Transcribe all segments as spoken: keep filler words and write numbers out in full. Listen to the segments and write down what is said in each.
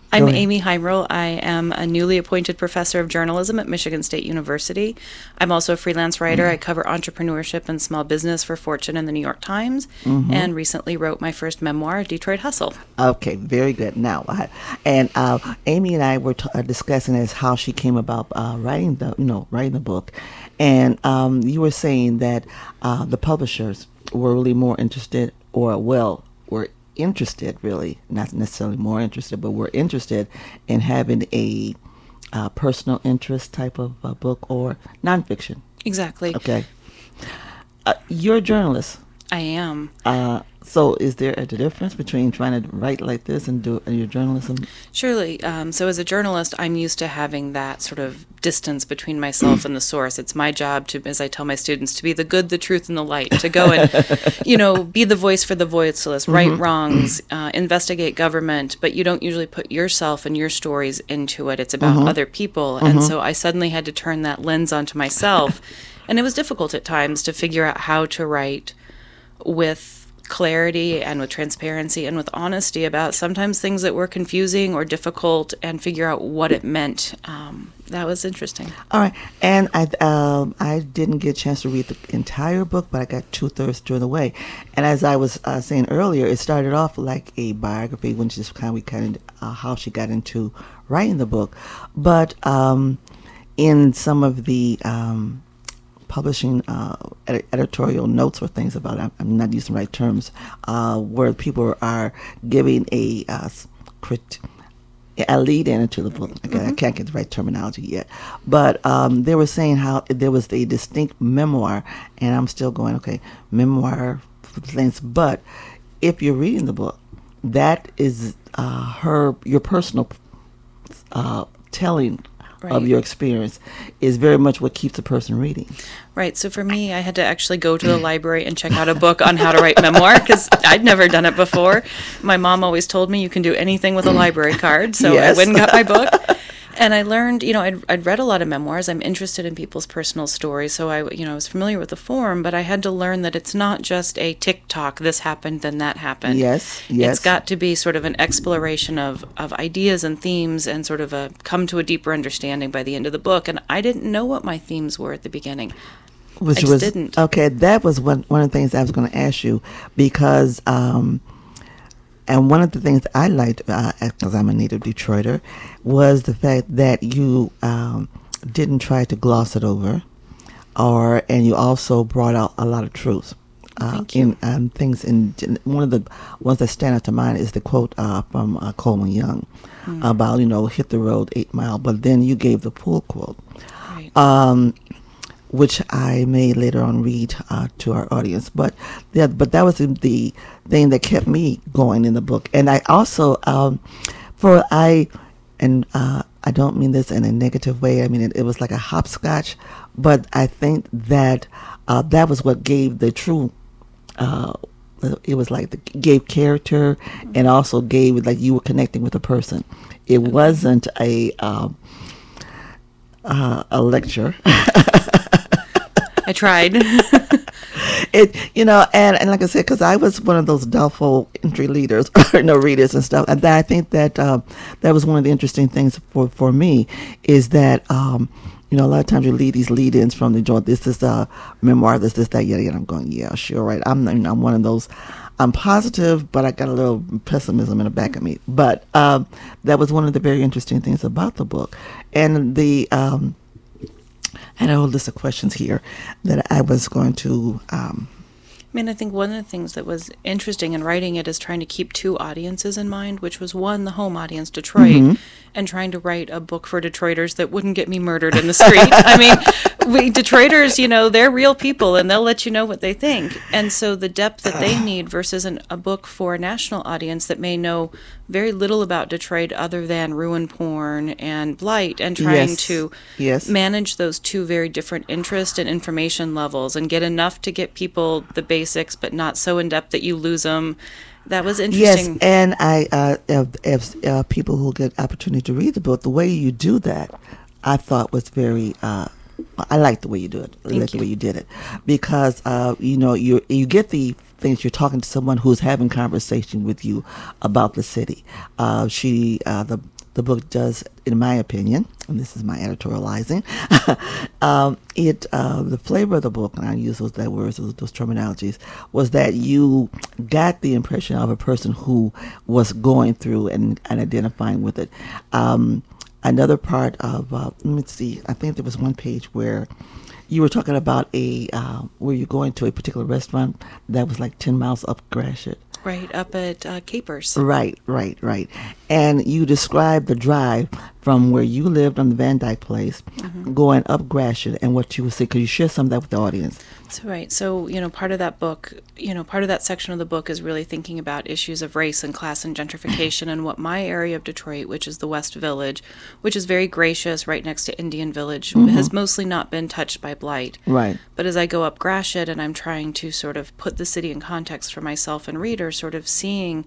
I'm Go ahead. Amy Heimrel. I am a newly appointed professor of journalism at Michigan State University. I'm also a freelance writer. I cover entrepreneurship and small business for Fortune and the New York Times, Mm-hmm. and recently wrote my first memoir, Detroit Hustle. Okay, very good. Now, I, and uh, Amy and I were t- uh, discussing as how she came about uh, writing the, you know, writing the book, and um, you were saying that uh, the publishers were really more interested, or well, were interested really, not necessarily more interested, but were interested in having a uh, personal interest type of uh, book or nonfiction. Exactly. Okay, uh, you're a journalist. I am. Uh, so is there a difference between trying to write like this and do your journalism? Surely. Um, so as a journalist, I'm used to having that sort of distance between myself and the source. It's my job to, as I tell my students, to be the good, the truth, and the light, to go and, you know, be the voice for the voiceless, right wrongs, uh, investigate government, but you don't usually put yourself and your stories into it. It's about other people. And so I suddenly had to turn that lens onto myself. And it was difficult at times to figure out how to write with clarity and with transparency and with honesty about sometimes things that were confusing or difficult, and figure out what it meant. Um, that was interesting. All right, and I um, I didn't get a chance to read the entire book, but I got two thirds through the way. And as I was uh, saying earlier, it started off like a biography, which is kind of we kind of uh, how she got into writing the book. But um, in some of the um, publishing uh, ed- editorial notes or things about it, I'm not using the right terms, uh, where people are giving a uh, crit. a lead in into the book. Okay, mm-hmm. I can't get the right terminology yet, but um, they were saying how there was a distinct memoir, and I'm still going, okay, memoir things. But if you're reading the book, that is uh, her your personal uh, telling. Right. Of your experience is very much what keeps a person reading. Right. So for me, I had to actually go to the library and check out a book on how to write memoir, because I'd never done it before. My mom always told me you can do anything with a library card. So yes. I went and got my book. And I learned, you know, I'd, I'd read a lot of memoirs. I'm interested in people's personal stories. So I, you know, I was familiar with the form, but I had to learn that it's not just a tick-tock, this happened, then that happened. Yes, yes. It's got to be sort of an exploration of, of ideas and themes, and sort of a come to a deeper understanding by the end of the book. And I didn't know what my themes were at the beginning. Which I just was, didn't. Okay, that was one, one of the things I was going to ask you, because... Um, And one of the things I liked, because uh, I'm a native Detroiter, was the fact that you um, didn't try to gloss it over, or and you also brought out a lot of truth. Uh, Thank you. In um, things, in one of the ones that stand out to mind is the quote uh, from uh, Coleman Young mm. about, you know, hit the road eight mile, but then you gave the pool quote. Right. Um, which I may later on read uh, to our audience. But that, but that was the, the thing that kept me going in the book. And I also, um, for I, and uh, I don't mean this in a negative way. I mean, it, it was like a hopscotch, but I think that uh, that was what gave the true, uh, it was like the, gave character, and also gave, like you were connecting with a person. It wasn't a, uh, uh, a lecture. I tried. It, you know, and, and like I said, because I was one of those doubtful entry leaders, or no readers and stuff. And I think that uh, that was one of the interesting things for, for me, is that, um, you know, a lot of times you lead these lead-ins from the joint. This is a memoir, this, this, that, yeah, yeah. I'm going, yeah, sure, right. I'm, you know, I'm one of those. I'm positive, but I got a little pessimism in the back of me. But um, that was one of the very interesting things about the book, and the. Um, I had a whole list of questions here that I was going to. Um, I mean, I think one of the things that was interesting in writing it is trying to keep two audiences in mind, which was one, the home audience, Detroit, mm-hmm. and trying to write a book for Detroiters that wouldn't get me murdered in the street. I mean, we Detroiters, you know, they're real people, and they'll let you know what they think. And so the depth that they need versus an, a book for a national audience that may know very little about Detroit other than ruin porn and blight, and trying yes. to yes. manage those two very different interest and information levels, and get enough to get people the basics, but not so in depth that you lose them. That was interesting. Yes, and I, uh, if, if uh, people who get opportunity to read the book, the way you do that, I thought was very. Uh, I like the way you do it. I Thank like you. the way you did it, because uh, you know you you get the things. You're talking to someone who's having conversation with you about the city. Uh, she uh, the the book does, in my opinion, and this is my editorializing, um, it uh, the flavor of the book, and I use those that words, those, those terminologies, was that you got the impression of a person who was going through and, and identifying with it. Um, another part of, uh, let me see, I think there was one page where you were talking about a, uh, where you're going to a particular restaurant that was like ten miles up Gratiot. Right, up at uh, Capers. Right, right, right. And you described the drive from where you lived on the Van Dyke Place, mm-hmm. going up Gratiot, and what you would see. Could you share some of that with the audience? So, right. So, you know, part of that book, you know, part of that section of the book is really thinking about issues of race and class and gentrification, and what my area of Detroit, which is the West Village, which is very gracious, right next to Indian Village, mm-hmm. has mostly not been touched by blight. Right. But as I go up Gratiot and I'm trying to sort of put the city in context for myself and readers, sort of seeing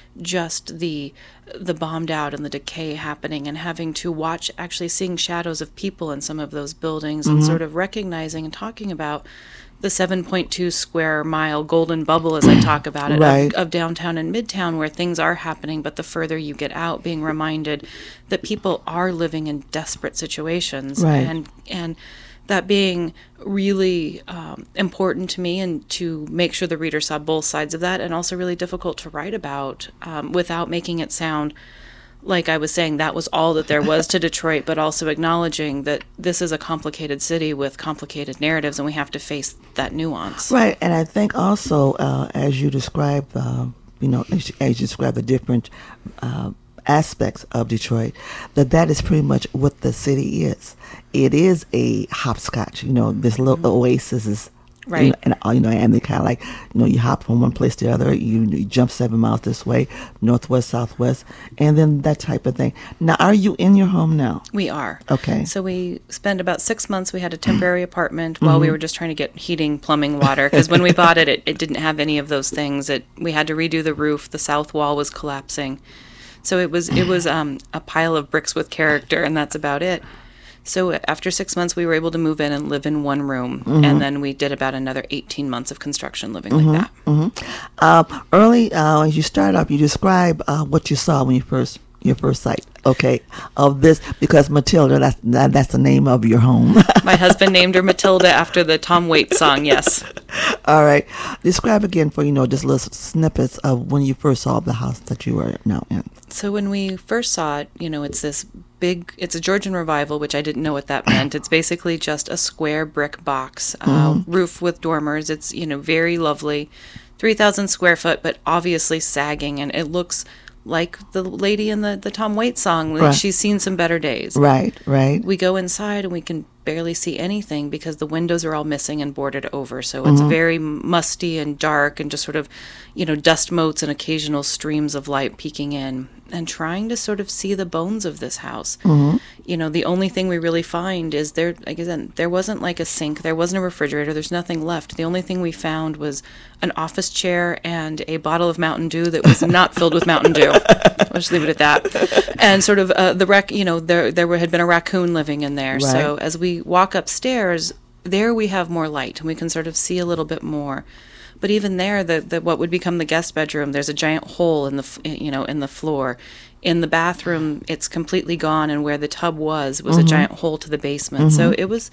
just the the bombed out and the decay happening, and having to watch, actually seeing shadows of people in some of those buildings, mm-hmm. and sort of recognizing and talking about the seven point two square mile golden bubble, as I talk about it, right. of, of downtown and midtown, where things are happening, but the further you get out, being reminded that people are living in desperate situations, right. and and that being really um, important to me, and to make sure the reader saw both sides of that, and also really difficult to write about um, without making it sound like I was saying that was all that there was to Detroit, but also acknowledging that this is a complicated city with complicated narratives, and we have to face that nuance. Right, and I think also, uh, as you describe, uh, you know, as you, as you describe the different uh, aspects of Detroit, that that is pretty much what the city is. It is a hopscotch, you know, this little mm-hmm. oasis is, right. You know, and you know, and they kind of like, you know, you hop from one place to the other, you, you jump seven miles this way, northwest, southwest, and then that type of thing. Now, are you in your home now? We are. Okay. So we spent about six months. We had a temporary apartment while mm-hmm. we were just trying to get heating, plumbing, water, because when we bought it, it, it didn't have any of those things. It we had to redo the roof. The south wall was collapsing. So it was it was um, a pile of bricks with character, and that's about it. So after six months, we were able to move in and live in one room, mm-hmm. and then we did about another eighteen months of construction living mm-hmm. like that. Mm-hmm. Uh, early, uh, as you start up, you describe uh, what you saw when you first your first sight. Okay, of this, because Matilda, that's that, that's the name of your home. My husband named her Matilda after the Tom Waits song. Yes. All right. Describe again for, you know, just little snippets of when you first saw the house that you are now in. So when we first saw it, you know, it's this big, it's a Georgian revival, which I didn't know what that meant. It's basically just a square brick box, uh, mm-hmm. roof with dormers. It's, you know, very lovely, three thousand square foot, but obviously sagging, and it looks like the lady in the, the Tom Waits song, like right. she's seen some better days. Right, right. We go inside and we can barely see anything because the windows are all missing and boarded over. So it's mm-hmm. very musty and dark, and just sort of, you know, dust motes and occasional streams of light peeking in, and trying to sort of see the bones of this house. Mm-hmm. You know, the only thing we really find is there, like again, there wasn't like a sink, there wasn't a refrigerator, there's nothing left. The only thing we found was an office chair and a bottle of Mountain Dew that was not filled with Mountain Dew. I'll just leave it at that. And sort of uh, the rac, you know, there there had been a raccoon living in there. Right. So as we walk upstairs, there we have more light, and we can sort of see a little bit more. But even there, the, the what would become the guest bedroom, there's a giant hole in the you know in the floor. In the bathroom, it's completely gone, and where the tub was was mm-hmm. a giant hole to the basement. Mm-hmm. So it was,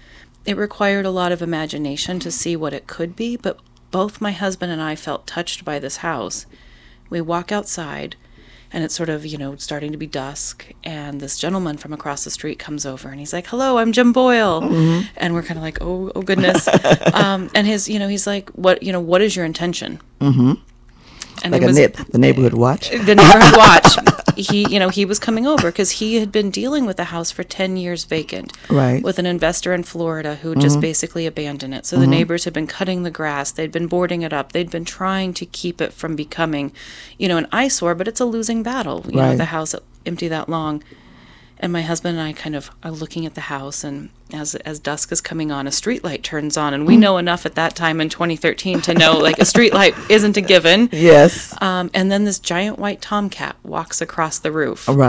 it required a lot of imagination to see what it could be. But both my husband and I felt touched by this house. We walk outside, and it's sort of, you know, starting to be dusk, and this gentleman from across the street comes over, and he's like, "Hello, I'm Jim Boyle." Mm-hmm. And we're kind of like, oh, oh goodness. um, and his, you know, he's like, what, you know, what is your intention? Mm-hmm. And like it was, a na- the neighborhood watch? The neighborhood watch. He, you know, he was coming over because he had been dealing with the house for ten years vacant. Right. With an investor in Florida who mm-hmm. just basically abandoned it. So mm-hmm. the neighbors had been cutting the grass. They'd been boarding it up. They'd been trying to keep it from becoming, you know, an eyesore, but it's a losing battle. You right. know, the house empty that long. And my husband and I kind of are looking at the house, and as as dusk is coming on, a street light turns on, and we know enough at that time in twenty thirteen to know, like, a street light isn't a given. Yes. Um, and then this giant white tomcat walks across the roof. Right.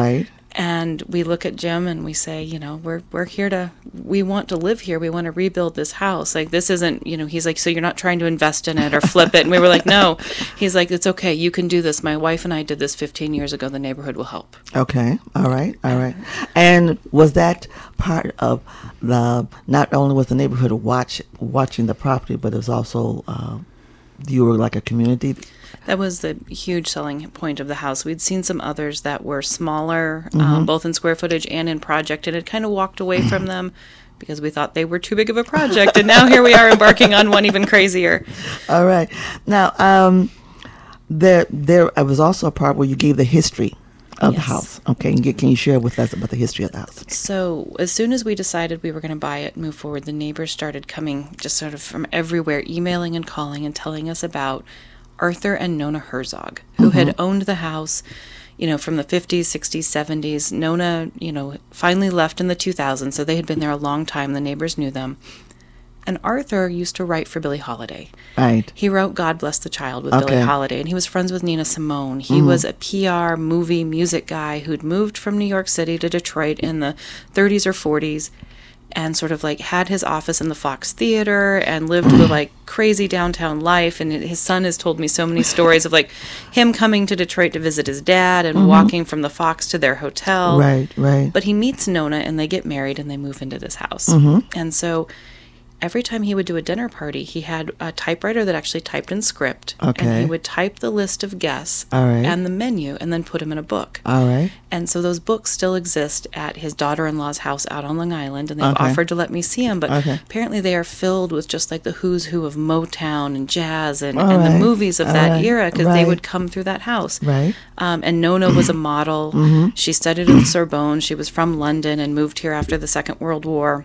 And we look at Jim and we say, you know, we're we're here to, we want to live here. We want to rebuild this house. Like, this isn't, you know, he's like, so you're not trying to invest in it or flip it? And we were like, no. He's like, it's okay. You can do this. My wife and I did this fifteen years ago. The neighborhood will help. Okay. All right. All right. And was that part of the, not only was the neighborhood watch watching the property, but it was also, uh, you were like a community? That was the huge selling point of the house. We'd seen some others that were smaller, Mm-hmm. um, both in square footage and in project, and had kind of walked away from them because we thought they were too big of a project. And now here we are embarking on one even crazier. All right. Now, um, there, there was also a part where you gave the history of Yes. the house. Okay. And get, can you share with us about the history of the house? So as soon as we decided we were going to buy it and move forward, the neighbors started coming just sort of from everywhere, emailing and calling and telling us about Arthur and Nona Herzog, who Mm-hmm. had owned the house, you know, from the fifties, sixties, seventies. Nona, you know, finally left in the two thousands, so they had been there a long time. The neighbors knew them. And Arthur used to write for Billie Holiday. Right. He wrote God Bless the Child with Okay. Billie Holiday, and he was friends with Nina Simone. He Mm-hmm. was a P R, movie, music guy who'd moved from New York City to Detroit in the thirties or forties, and sort of like had his office in the Fox Theater and lived the like crazy downtown life. And his son has told me so many stories of like him coming to Detroit to visit his dad and walking from the Fox to their hotel. Right, right. But he meets Nona and they get married and they move into this house. Mm-hmm. And so every time he would do a dinner party, he had a typewriter that actually typed in script. And Okay. he would type the list of guests All right. and the menu and then put them in a book. All right. And so those books still exist at his daughter-in-law's house out on Long Island, and they've Okay. offered to let me see them. But Okay. apparently they are filled with just like the who's who of Motown and jazz and, All and the right. movies of All that right. era, because Right. they would come through that house. Right. Um, and Nona was a model. Mm-hmm. She studied at the Sorbonne. She was from London and moved here after the Second World War.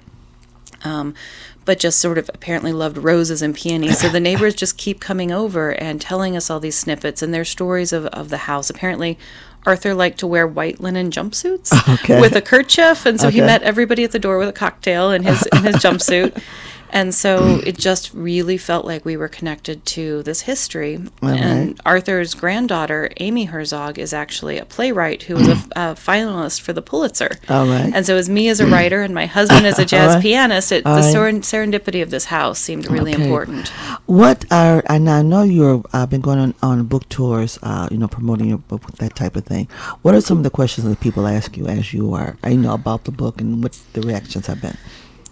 Um, but just sort of apparently loved roses and peonies. So the neighbors just keep coming over and telling us all these snippets and their stories of, of the house. Apparently, Arthur liked to wear white linen jumpsuits Okay. with a kerchief, and so he Okay. met everybody at the door with a cocktail in his in his jumpsuit. And so it just really felt like we were connected to this history. All And right. Arthur's granddaughter, Amy Herzog, is actually a playwright who was a, a finalist for the Pulitzer. All right. And so as me as a writer and my husband as a jazz All right. pianist, it, All the right. seren- serendipity of this house seemed really Okay. important. What are, and I know you've uh, been going on, on book tours, uh, you know, promoting your book, that type of thing. What are some of the questions that people ask you as you are, uh, you know, about the book, and what the reactions have been?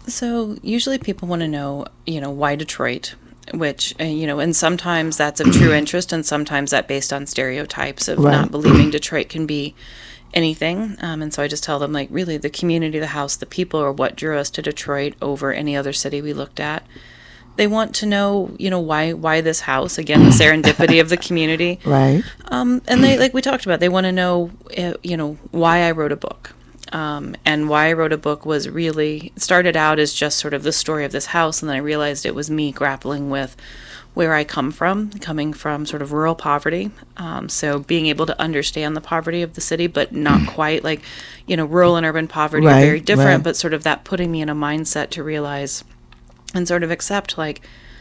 So usually people want to know, you know, why Detroit? Which, uh, you know, and sometimes that's of true interest, and sometimes that based on stereotypes of Right. not believing Detroit can be anything. Um, and so I just tell them, like, really, the community, the house, the people are what drew us to Detroit over any other city we looked at. They want to know, you know, why why this house? Again, the serendipity of the community. Right. Um, and they, like we talked about, they want to know, uh, you know, why I wrote a book. Um, and why I wrote a book was really, it started out as just sort of the story of this house, and then I realized it was me grappling with where I come from, coming from sort of rural poverty. Um, so being able to understand the poverty of the city, but not quite like, you know, rural and urban poverty Right, are very different, right. but sort of that putting me in a mindset to realize and sort of accept, like,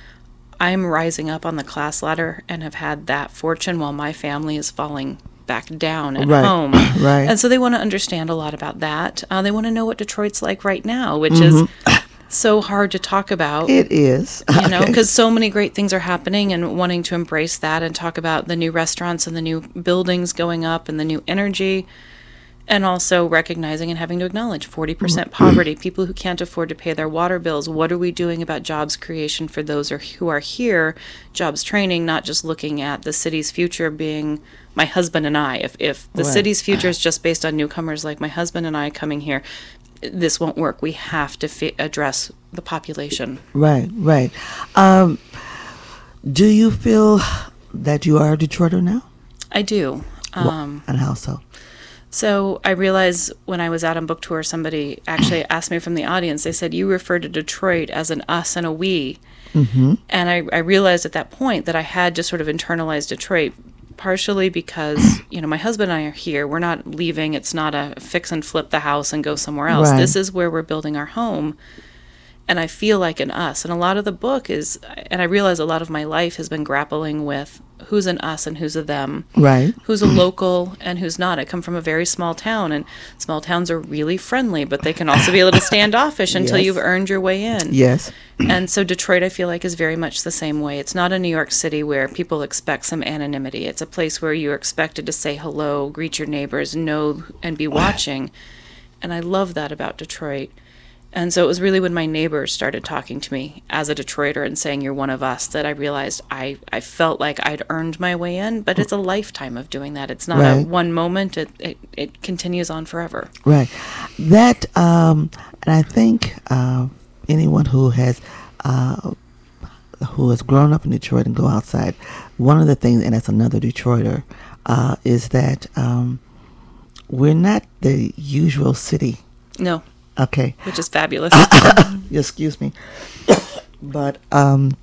I'm rising up on the class ladder and have had that fortune while my family is falling back down at Right, home. right. And so they want to understand a lot about that. Uh, they want to know what Detroit's like right now, which Mm-hmm. is so hard to talk about. It is. You know, Okay. because so many great things are happening, and wanting to embrace that and talk about the new restaurants and the new buildings going up and the new energy, and also recognizing and having to acknowledge forty percent poverty, people who can't afford to pay their water bills. What are we doing about jobs creation for those are, who are here, jobs training, not just looking at the city's future being my husband and I. If, if the Right. city's future is just based on newcomers like my husband and I coming here, this won't work. We have to fi- address the population. Right, right. Um, do you feel that you are a Detroiter now? I do. Um, And how so? So I realized when I was out on book tour, somebody actually asked me from the audience, they said, you refer to Detroit as an us and a we. Mm-hmm. And I, I realized at that point that I had just sort of internalized Detroit, partially because, you know, my husband and I are here. We're not leaving. It's not a fix and flip the house and go somewhere else. Right. This is where we're building our home. And I feel like an us. And a lot of the book is, and I realize a lot of my life has been grappling with who's an us and who's a them. Right. Who's a local and who's not. I come from a very small town, and small towns are really friendly, but they can also be a little standoffish until Yes. you've earned your way in. Yes. And so Detroit, I feel like, is very much the same way. It's not a New York City where people expect some anonymity. It's a place where you're expected to say hello, greet your neighbors, know and be watching. And I love that about Detroit. And so it was really when my neighbors started talking to me as a Detroiter and saying, you're one of us, that I realized I, I felt like I'd earned my way in. But it's a lifetime of doing that. It's not Right. a one moment. It, it, it continues on forever. Right. That, um, and I think uh, anyone who has uh, who has grown up in Detroit and go outside, one of the things, and that's another Detroiter, uh, is that um, we're not the usual city. No. Okay. Which is fabulous. Excuse me. But, um,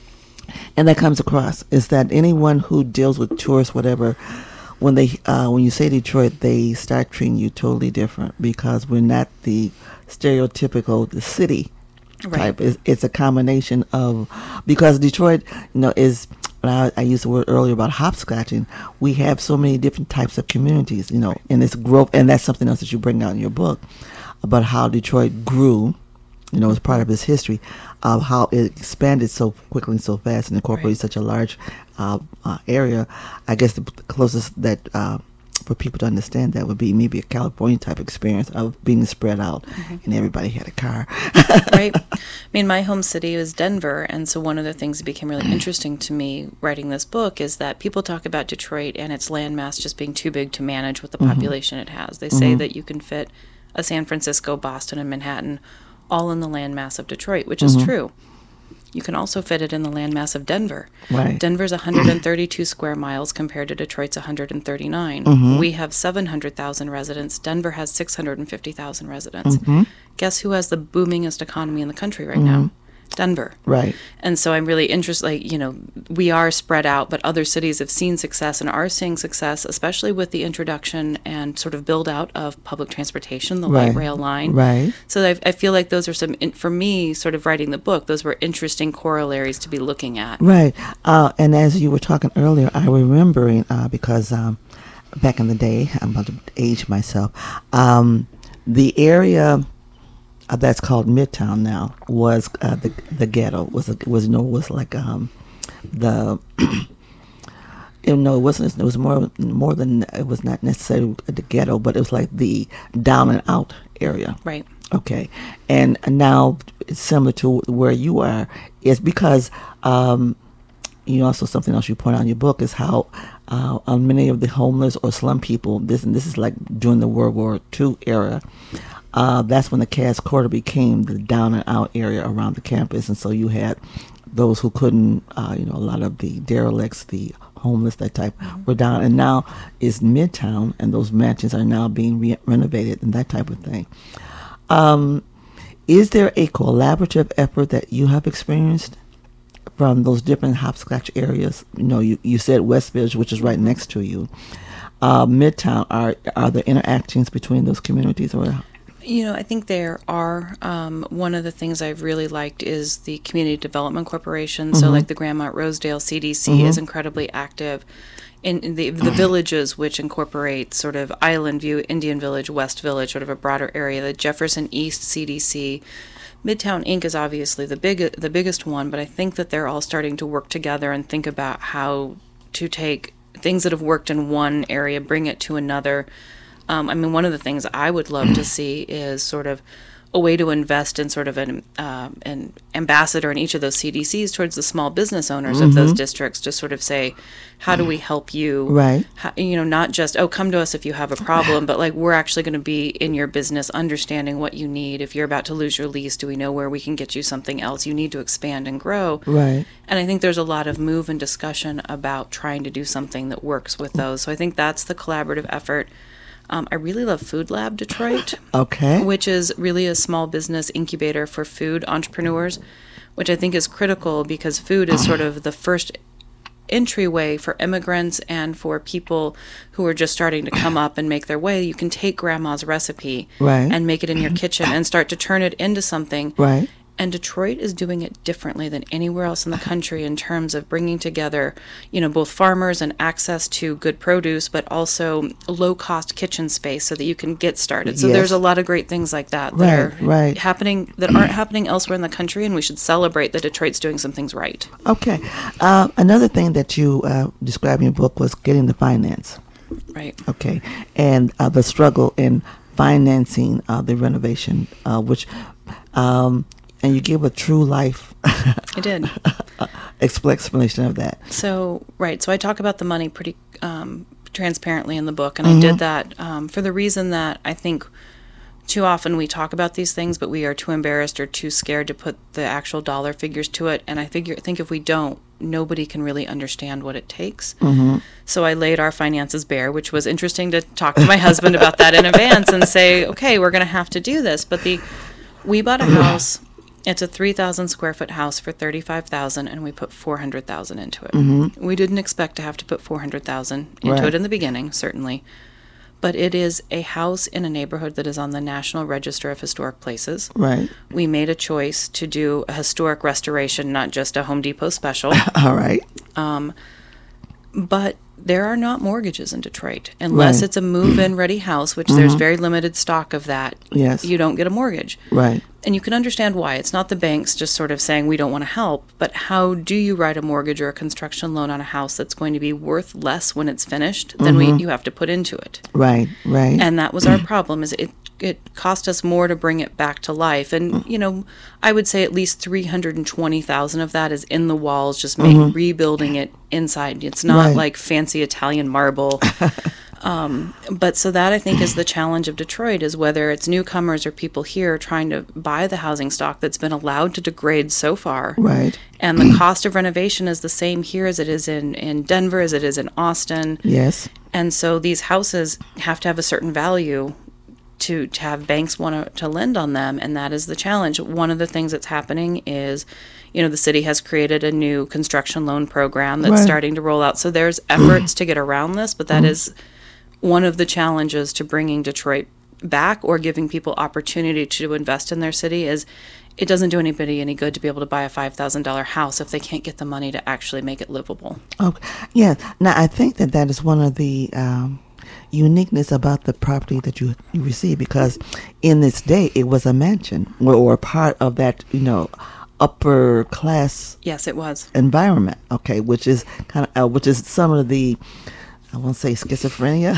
and that comes across, is that anyone who deals with tourists, whatever, when they, uh, when you say Detroit, they start treating you totally different because we're not the stereotypical, the city Right. type. It's, it's a combination of, because Detroit, you know, is, when I, I used the word earlier about hopscotching, we have so many different types of communities, you know, and it's growth, and that's something else that you bring out in your book, about how Detroit grew, you know, as part of its history, of how it expanded so quickly and so fast and incorporated Right. such a large uh, uh, area. I guess the closest that uh, for people to understand that would be maybe a California type experience of being spread out, mm-hmm. and everybody had a car. Right. I mean, my home city is Denver, and so one of the things that became really interesting to me writing this book is that people talk about Detroit and its landmass just being too big to manage with the Mm-hmm. population it has. They say Mm-hmm. that you can fit a San Francisco, Boston, and Manhattan all in the landmass of Detroit, which is Mm-hmm. true. You can also fit it in the landmass of Denver. Right. Denver's one hundred thirty-two square miles compared to Detroit's one hundred thirty-nine. Mm-hmm. We have seven hundred thousand residents. Denver has six hundred fifty thousand residents. Mm-hmm. Guess who has the boomingest economy in the country right Mm-hmm. now? Denver. Right. And so I'm really interested, like, you know, we are spread out, but other cities have seen success and are seeing success, especially with the introduction and sort of build out of public transportation, the Right. light rail line. Right. So I, I feel like those are some, in- for me, sort of writing the book, those were interesting corollaries to be looking at. Right. Uh, and as you were talking earlier, I remembering, uh, because um, back in the day, I'm about to age myself, um, the area uh, that's called Midtown now was uh, the the ghetto, was, a, was no, was like um, the... You know, it wasn't. It was more, more than. It was not necessarily the ghetto, but it was like the down and out area. Right. Okay, and now it's similar to where you are. Is because um, you know, also something else you point out in your book is how uh, on many of the homeless or slum people. This and this is like during the World War Two era. Uh, that's when the Cass Quarter became the down and out area around the campus, and so you had those who couldn't, uh, you know, a lot of the derelicts, the homeless, that type, mm-hmm. were down, and now is Midtown, and those mansions are now being re- renovated and that type of thing. Um, is there a collaborative effort that you have experienced from those different hopscotch areas? You know, you, you said West Village, which is right next to you. Uh, Midtown, are are there interactions between those communities, or? You know, I think there are. Um, one of the things I've really liked is the Community Development Corporation. Mm-hmm. So, like the Grandmont Rosedale C D C mm-hmm. is incredibly active in, in the the villages, which incorporate sort of Island View, Indian Village, West Village, sort of a broader area. The Jefferson East C D C, Midtown Incorporated is obviously the big the biggest one, but I think that they're all starting to work together and think about how to take things that have worked in one area, bring it to another. Um, I mean, one of the things I would love to see is sort of a way to invest in sort of an uh, an ambassador in each of those C D Cs towards the small business owners mm-hmm. of those districts to sort of say, how do we help you? Right. How, you know, not just, oh, come to us if you have a problem, but like we're actually going to be in your business, understanding what you need. If you're about to lose your lease, do we know where we can get you something else? You need to expand and grow. Right. And I think there's a lot of move and discussion about trying to do something that works with those. So I think that's the collaborative effort. Um, I really love Food Lab Detroit, okay, which is really a small business incubator for food entrepreneurs, which I think is critical because food is sort of the first entryway for immigrants and for people who are just starting to come up and make their way. You can take grandma's recipe right. and make it in your kitchen and start to turn it into something. Right. And Detroit is doing it differently than anywhere else in the country in terms of bringing together, you know, both farmers and access to good produce, but also low-cost kitchen space so that you can get started. So Yes. there's a lot of great things like that that Right, are right. happening that aren't happening elsewhere in the country, and we should celebrate that Detroit's doing some things right. Okay. Uh, another thing that you uh, described in your book was getting the finance. Right. Okay. And uh, the struggle in financing uh, the renovation, uh, which, um, and you give a true life I did. expl- explanation of that. So, right. So I talk about the money pretty um, transparently in the book, and I did that um, for the reason that I think too often we talk about these things, but we are too embarrassed or too scared to put the actual dollar figures to it. And I figure, think if we don't, nobody can really understand what it takes. Mm-hmm. So I laid our finances bare, which was interesting to talk to my husband about that in advance and say, okay, we're going to have to do this. But the we bought a house. It's a three thousand square foot house for thirty-five thousand, and we put four hundred thousand into it. Mm-hmm. We didn't expect to have to put four hundred thousand into Right. it in the beginning, certainly. But it is a house in a neighborhood that is on the National Register of Historic Places. Right. We made a choice to do a historic restoration, not just a Home Depot special. All right. But there are not mortgages in Detroit. Unless Right. it's a move-in ready house, which there's very limited stock of that, Yes. you don't get a mortgage. Right. And you can understand why. It's not the banks just sort of saying we don't want to help, but how do you write a mortgage or a construction loan on a house that's going to be worth less when it's finished than we, you have to put into it? Right. Right. And that was our problem, is it it cost us more to bring it back to life. And, you know, I would say at least three hundred twenty thousand of that is in the walls, just make, rebuilding it inside. It's not Right. like fancy Italian marble. Um, but so that, I think, is the challenge of Detroit, is whether it's newcomers or people here trying to buy the housing stock that's been allowed to degrade so far. Right. And the cost of renovation is the same here as it is in, in Denver, as it is in Austin. Yes. And so these houses have to have a certain value to, to have banks want to, to lend on them, and that is the challenge. One of the things that's happening is, you know, the city has created a new construction loan program that's Right. starting to roll out. So there's efforts to get around this, but that is one of the challenges to bringing Detroit back or giving people opportunity to invest in their city. Is it doesn't do anybody any good to be able to buy a five thousand dollars house if they can't get the money to actually make it livable. Okay. Yeah. Now, I think that that is one of the um, uniqueness about the property that you you receive, because in this day it was a mansion or, or a part of that, you know, upper class Yes, it was. environment. Okay, which is kind of uh, which is some of the, I won't say schizophrenia.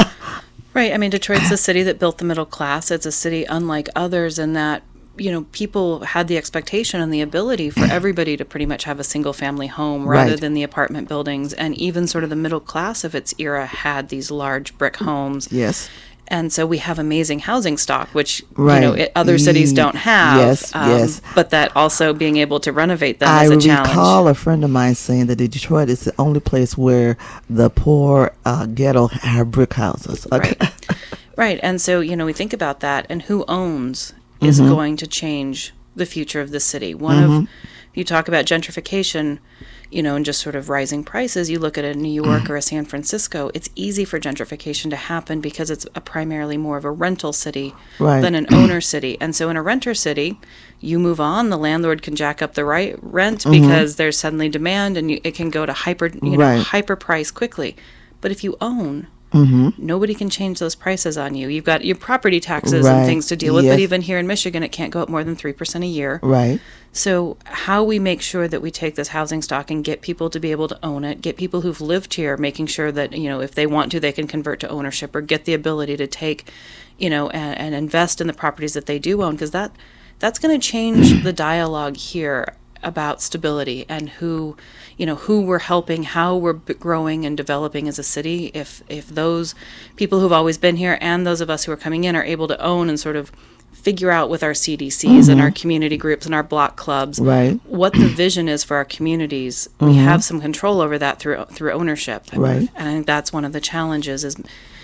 Right. I mean, Detroit's a city that built the middle class. It's a city unlike others in that, you know, people had the expectation and the ability for everybody to pretty much have a single family home rather Right. than the apartment buildings. And even sort of the middle class of its era had these large brick homes. Yes. And so we have amazing housing stock, which, Right. you know, it, other cities Ye- don't have. yes, yes. But that also being able to renovate them I is a challenge. recall a friend of mine saying that Detroit is the only place where the poor uh, ghetto have brick houses. Okay. Right. Right. And so, you know, we think about that, and who owns is Mm-hmm. going to change the future of the city. One of, you talk about gentrification, you know, and just sort of rising prices. You look at a New York or a San Francisco, it's easy for gentrification to happen because it's a primarily more of a rental city Right. than an owner city. And so in a renter city, you move on, the landlord can jack up the right rent because there's suddenly demand, and you, it can go to hyper, you know, Right. hyper price quickly. But if you own, Mm-hmm. nobody can change those prices on you. You've got your property taxes Right. and things to deal with, Yes. but even here in Michigan, it can't go up more than three percent a year. Right. So how we make sure that we take this housing stock and get people to be able to own it, get people who've lived here, making sure that, you know, if they want to, they can convert to ownership or get the ability to take, you know, and, and invest in the properties that they do own, because that that's going to change the dialogue here about stability and who, you know, who we're helping, how we're b- growing and developing as a city. If if those people who've always been here and those of us who are coming in are able to own and sort of figure out with our C D Cs and our community groups and our block clubs Right. what the vision is for our communities, we have some control over that through through ownership. Right. And I think that's one of the challenges is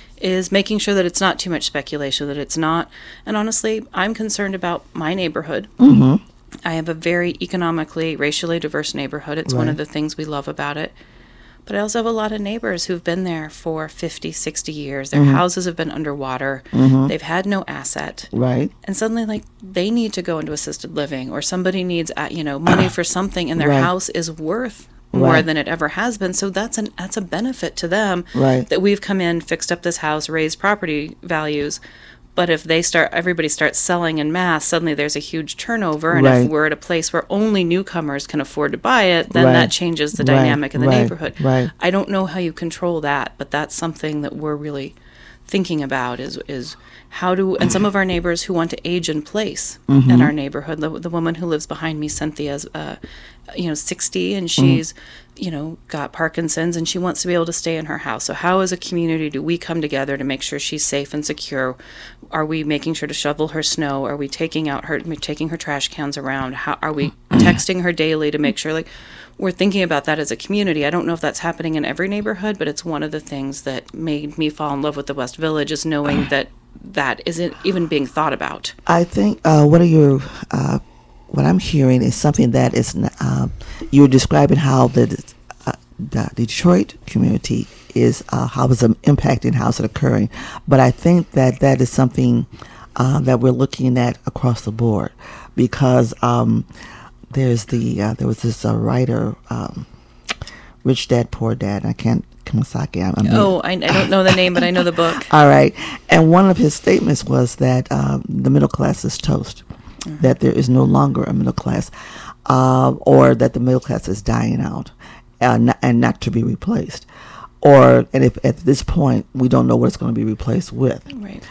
is making sure that it's not too much speculation, that it's not. And honestly, I'm concerned about my neighborhood. Mm-hmm. I have a very economically, racially diverse neighborhood. It's one Right. of the things we love about it. But I also have a lot of neighbors who've been there for fifty, sixty years. Their mm-hmm. houses have been underwater. Mm-hmm. They've had no asset. Right. And suddenly, like, they need to go into assisted living, or somebody needs, uh, you know, money for something, and their right. house is worth more right. than it ever has been. So that's an that's a benefit to them right. that we've come in, fixed up this house, raised property values. But if they start, everybody starts selling in mass, suddenly there's a huge turnover. And right. if we're at a place where only newcomers can afford to buy it, then right. that changes the dynamic right. in the right. neighborhood. Right. I don't know how you control that, but that's something that we're really thinking about is is how do, and some of our neighbors who want to age in place mm-hmm. in our neighborhood, the, the woman who lives behind me, Cynthia's, uh, you know, sixty, and she's, mm-hmm. you know, got Parkinson's, and she wants to be able to stay in her house. So how as a community do we come together to make sure she's safe and secure? Are we making sure to shovel her snow? Are we taking out her, taking her trash cans around? How are we texting her daily to make sure, like, we're thinking about that as a community. I don't know if that's happening in every neighborhood, but it's one of the things that made me fall in love with the West Village, is knowing that that isn't even being thought about. I think uh, what are your, uh, what I'm hearing is something that is, uh, you're describing how the, uh, the Detroit community is, uh, how it's impacting, how it's occurring. But I think that that is something uh, that we're looking at across the board, because um, there's the, uh, there was this uh, writer, um, Rich Dad, Poor Dad, I can't, Kiyosaki. I mean, oh, I, I don't know the name, but I know the book. All right. And one of his statements was that um, the middle class is toast, mm-hmm. that there is no longer a middle class, uh, or that the middle class is dying out uh, not, and not to be replaced. Or, and if at this point, we don't know what it's going to be replaced with. Right.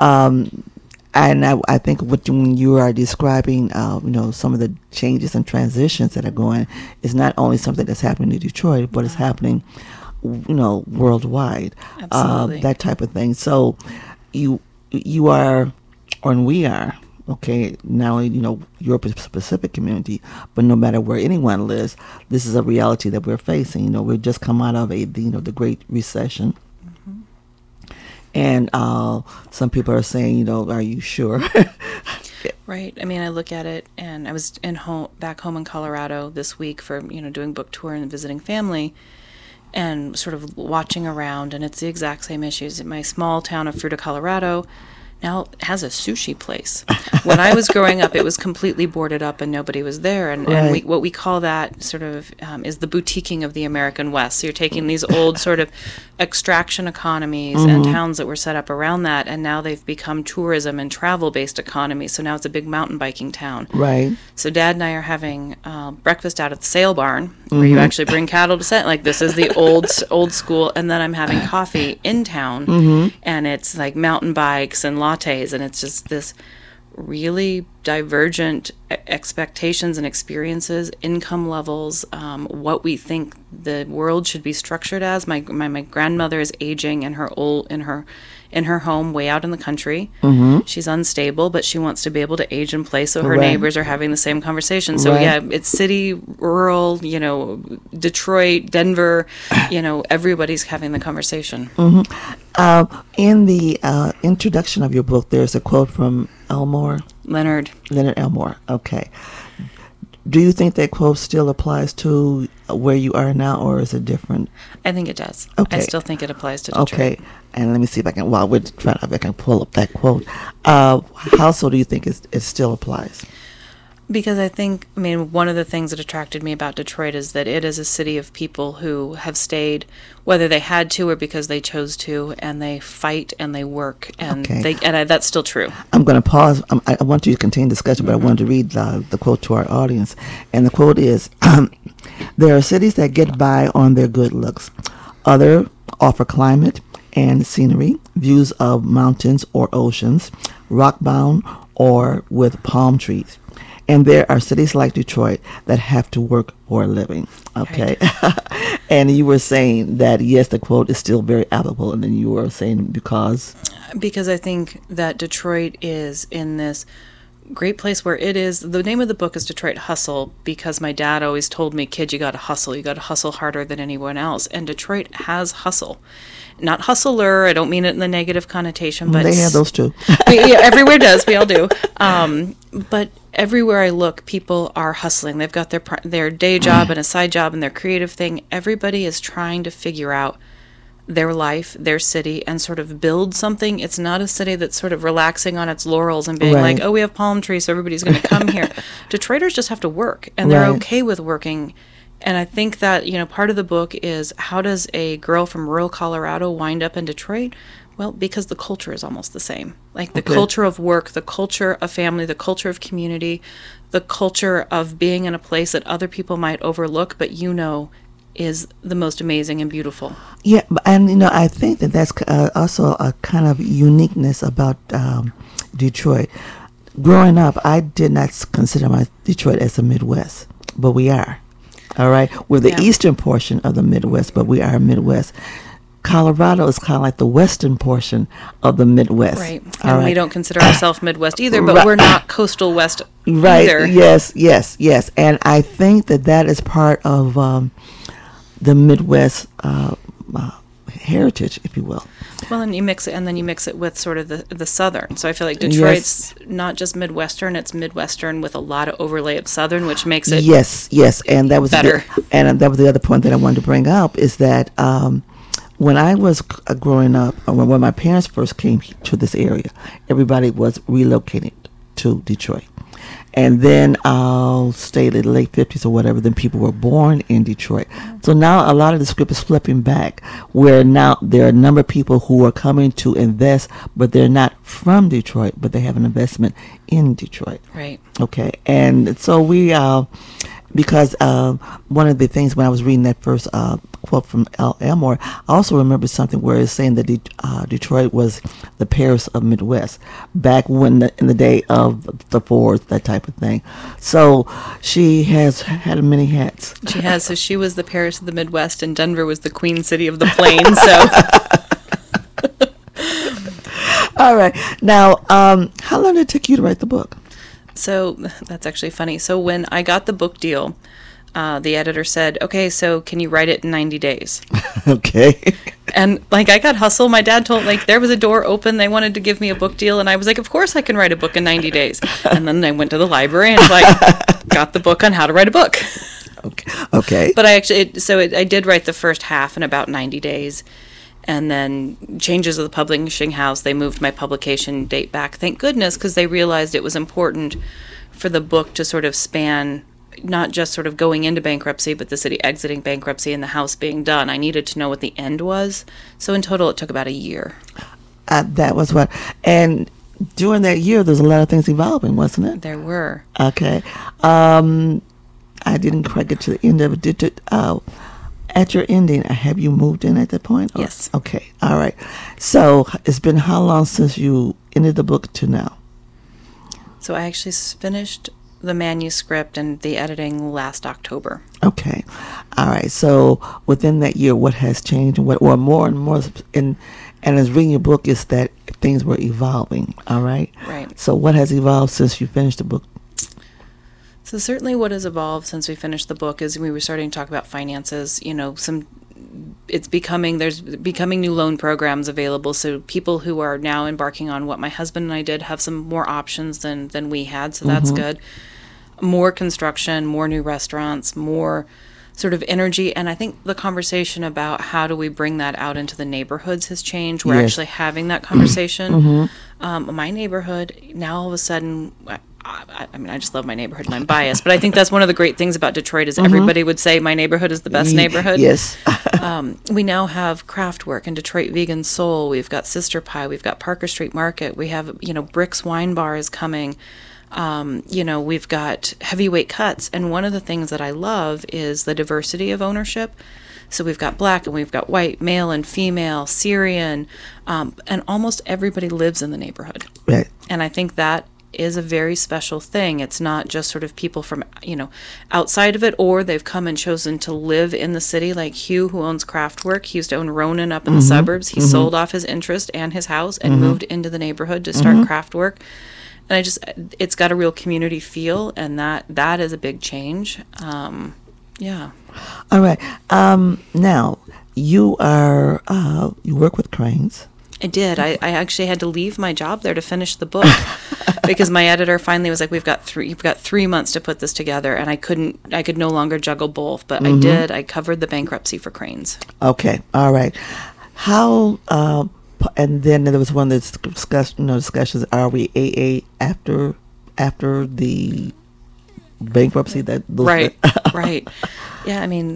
Um, and I, I think what, when you are describing, uh, you know, some of the changes and transitions that are going, is not only something that's happening in Detroit, but it's happening, you know, worldwide, uh, that type of thing. So you you are, or we are, okay, not only, you know, your specific community, but no matter where anyone lives, this is a reality that we're facing. You know, we've just come out of a, you know, the Great Recession. Mm-hmm. And uh, some people are saying, you know, are you sure? Right. I mean, I look at it, and I was in home, back home in Colorado this week for, you know, doing book tour and visiting family, and sort of watching around, and it's the exact same issues. In my small town of Fruita, Colorado, now has a sushi place. When I was growing up, it was completely boarded up and nobody was there. And, right. and we, what we call that sort of um, is the boutiquing of the American West. So you're taking these old sort of extraction economies mm-hmm. and towns that were set up around that, and now they've become tourism and travel-based economies. So now it's a big mountain biking town. Right. So Dad and I are having uh, breakfast out at the sale barn, mm-hmm. where you actually bring cattle to set. Like, this is the old old school. And then I'm having coffee in town, mm-hmm. and it's like mountain bikes and lattes, and it's just this really divergent expectations and experiences, income levels, um, what we think the world should be structured as. My my, my grandmother is aging in her old in her in her home way out in the country. Mm-hmm. She's unstable, but she wants to be able to age in place, so her right. neighbors are having the same conversation. So right. yeah, it's city, rural, you know, Detroit, Denver, you know, everybody's having the conversation. Mm-hmm. Uh, in the uh, introduction of your book, there's a quote from Elmore. Leonard. Leonard Elmore. Okay. Do you think that quote still applies to where you are now, or is it different? I think it does. Okay. I still think it applies to Detroit. Okay. And let me see if I can, while we're trying to, if I can pull up that quote. Uh, how so do you think it, it still applies? Because I think, I mean, one of the things that attracted me about Detroit is that it is a city of people who have stayed, whether they had to or because they chose to, and they fight and they work, and okay. they, and I, that's still true. I'm going to pause. Um, I, I want you to continue discussion, but mm-hmm. I wanted to read the, the quote to our audience. And the quote is, there are cities that get by on their good looks. Other offer climate and scenery, views of mountains or oceans, rock-bound or with palm trees. And there are cities like Detroit that have to work for a living. Okay. Right. And you were saying that, yes, the quote is still very applicable. And then you were saying because? Because I think that Detroit is in this great place where it is. The name of the book is Detroit Hustle, because my dad always told me, kid, you got to hustle. You got to hustle harder than anyone else. And Detroit has hustle. Not hustler. I don't mean it in the negative connotation, but they have those too. yeah, everywhere does. We all do. Um, but everywhere I look, people are hustling. They've got their their day job and a side job and their creative thing. Everybody is trying to figure out their life, their city, and sort of build something. It's not a city that's sort of relaxing on its laurels and being right. like, oh, we have palm trees, so everybody's going to come here. Detroiters just have to work, and they're right. okay with working. And I think that, you know, part of the book is, how does a girl from rural Colorado wind up in Detroit? Well, because the culture is almost the same. Like the okay. culture of work, the culture of family, the culture of community, the culture of being in a place that other people might overlook, but you know is the most amazing and beautiful. Yeah, and you know, I think that that's uh, also a kind of uniqueness about um, Detroit. Growing up, I did not consider my Detroit as the Midwest, but we are. All right, we're the yeah. eastern portion of the Midwest, but we are Midwest. Colorado is kind of like the western portion of the Midwest. Right, All and right. we don't consider ourselves Midwest either, but right. we're not coastal West right. either. Yes, yes, yes. And I think that that is part of um, the Midwest uh, uh, heritage, if you will. Well, and you mix it, and then you mix it with sort of the the Southern. So I feel like Detroit's yes. not just Midwestern; it's Midwestern with a lot of overlay of Southern, which makes it yes, yes. And that was better. The, and that was the other point that I wanted to bring up is that um, when I was uh, growing up, uh, when, when my parents first came to this area, everybody was relocated to Detroit. And then I'll stay in the late fifties or whatever, then people were born in Detroit. So now a lot of the script is flipping back, where now there are a number of people who are coming to invest, but they're not from Detroit, but they have an investment in Detroit. Right. Okay. And so we, uh, because uh, one of the things when I was reading that first uh, quote from L. Elmore, I also remember something where it's saying that De- uh, Detroit was the Paris of Midwest back when the, in the day of the Fords, that type of thing. So she has had many hats. She has. So she was the Paris of the Midwest, and Denver was the Queen City of the Plains. So. All right. Now, um, how long did it take you to write the book? So that's actually funny. So when I got the book deal, uh, the editor said, okay, so can you write it in ninety days? Okay. And like I got hustle. My dad told, like, there was a door open. They wanted to give me a book deal. And I was like, of course I can write a book in ninety days. And then I went to the library and like got the book on how to write a book. Okay. Okay. But I actually, it, so it, I did write the first half in about ninety days. And then changes of the publishing house, they moved my publication date back. Thank goodness, because they realized it was important for the book to sort of span not just sort of going into bankruptcy, but the city exiting bankruptcy and the house being done. I needed to know what the end was. So in total, it took about a year. Uh, that was what. And during that year, there's a lot of things evolving, wasn't it? There were. Okay. Um, I didn't quite get to the end of it. Did it? Uh, At your ending, have you moved in at that point? Or? Yes. Okay. All right. So it's been how long since you ended the book to now? So I actually finished the manuscript and the editing last October. Okay. All right. So within that year, what has changed and what, or more and more, in, and as reading your book is that things were evolving. All right. Right. So what has evolved since you finished the book? So certainly what has evolved since we finished the book is we were starting to talk about finances, you know, some it's becoming there's becoming new loan programs available, so people who are now embarking on what my husband and I did have some more options than than we had, so that's mm-hmm. good. More construction, more new restaurants, more sort of energy, and I think the conversation about how do we bring that out into the neighborhoods has changed. We're yes. actually having that conversation. Mm-hmm. Um, my neighborhood now all of a sudden, I, I mean, I just love my neighborhood and I'm biased, but I think that's one of the great things about Detroit is mm-hmm. everybody would say my neighborhood is the best neighborhood. Yes. um, we now have craft work in Detroit Vegan Soul. We've got Sister Pie. We've got Parker Street Market. We have, you know, Bricks Wine Bar is coming. Um, you know, we've got Heavyweight Cuts. And one of the things that I love is the diversity of ownership. So we've got black and we've got white, male and female, Syrian, um, and almost everybody lives in the neighborhood. Right. And I think that is a very special thing. It's not just sort of people from, you know, outside of it, or they've come and chosen to live in the city, like Hugh, who owns Craftwork. He used to own Ronan up in mm-hmm. the suburbs. He mm-hmm. sold off his interest and his house and mm-hmm. moved into the neighborhood to start mm-hmm. Craftwork. And I just, it's got a real community feel, and that that is a big change. Um, yeah. All right. Um, now, you are, uh, you work with Crain's. I did. I, I actually had to leave my job there to finish the book because my editor finally was like, "We've got three. You've got three months to put this together," and I couldn't. I could no longer juggle both. But mm-hmm. I did. I covered the bankruptcy for Crain's. Okay. All right. How? Uh, and then there was one of the discuss, you know, discussions. Are we A A after after the bankruptcy? That those right. Right. Yeah. I mean,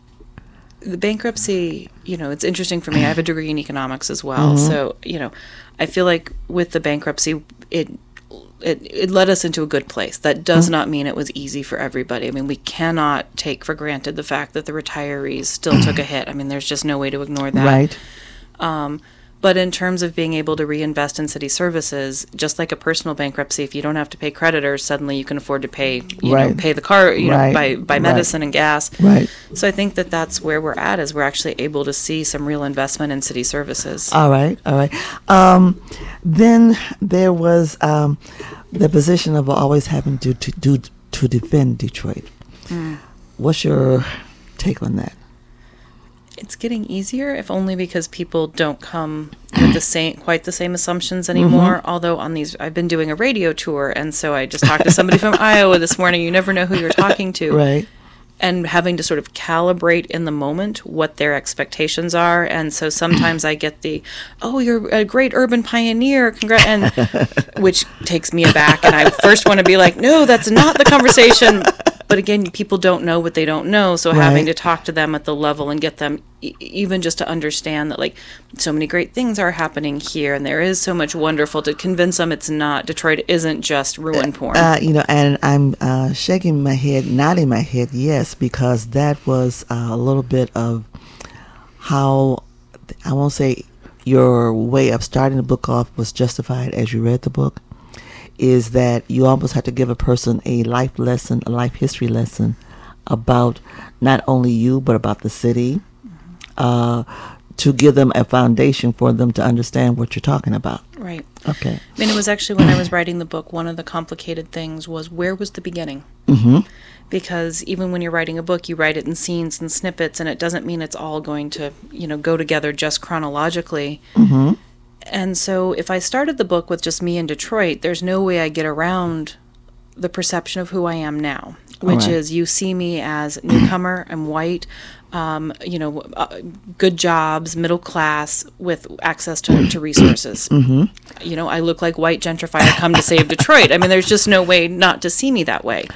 the bankruptcy, you know, it's interesting for me. I have a degree in economics as well. Mm-hmm. So, you know, I feel like with the bankruptcy, it, it it led us into a good place. That does mm-hmm. not mean it was easy for everybody. I mean, we cannot take for granted the fact that the retirees still took a hit. I mean, there's just no way to ignore that. Right. Um, but in terms of being able to reinvest in city services, just like a personal bankruptcy, if you don't have to pay creditors, suddenly you can afford to pay, you right. know, pay the car, you right. know, buy, buy medicine right. and gas. Right. So I think that that's where we're at, is we're actually able to see some real investment in city services. All right. All right. Um, then there was um, the position of always having to, to do to defend Detroit. Mm. What's your take on that? It's getting easier, if only because people don't come with the same, quite the same assumptions anymore. Mm-hmm. Although on these, I've been doing a radio tour, and so I just talked to somebody from Iowa this morning. You never know who you're talking to, right? And having to sort of calibrate in the moment what their expectations are. And so sometimes I get the, "Oh, you're a great urban pioneer, congrats," and which takes me aback. And I first want to be like, "No, that's not the conversation." But again, people don't know what they don't know, so right. having to talk to them at the level and get them e- even just to understand that, like, so many great things are happening here, and there is so much wonderful, to convince them it's not, Detroit isn't just ruin porn. Uh, you know, and I'm uh, shaking my head, nodding my head, yes, because that was uh, a little bit of how, I won't say your way of starting the book off was justified as you read the book, is that you almost have to give a person a life lesson, a life history lesson about not only you, but about the city, mm-hmm. uh, to give them a foundation for them to understand what you're talking about. Right. Okay. I mean, it was actually when I was writing the book, one of the complicated things was, where was the beginning? Mm-hmm. Because even when you're writing a book, you write it in scenes and snippets, and it doesn't mean it's all going to, you know, go together just chronologically. Mm-hmm. And so if I started the book with just me in Detroit, there's no way I get around the perception of who I am now, which right. is, you see me as newcomer, I'm white, um, you know, uh, good jobs, middle class, with access to, to resources. Mm-hmm. You know, I look like white gentrifier come to save Detroit. I mean, there's just no way not to see me that way.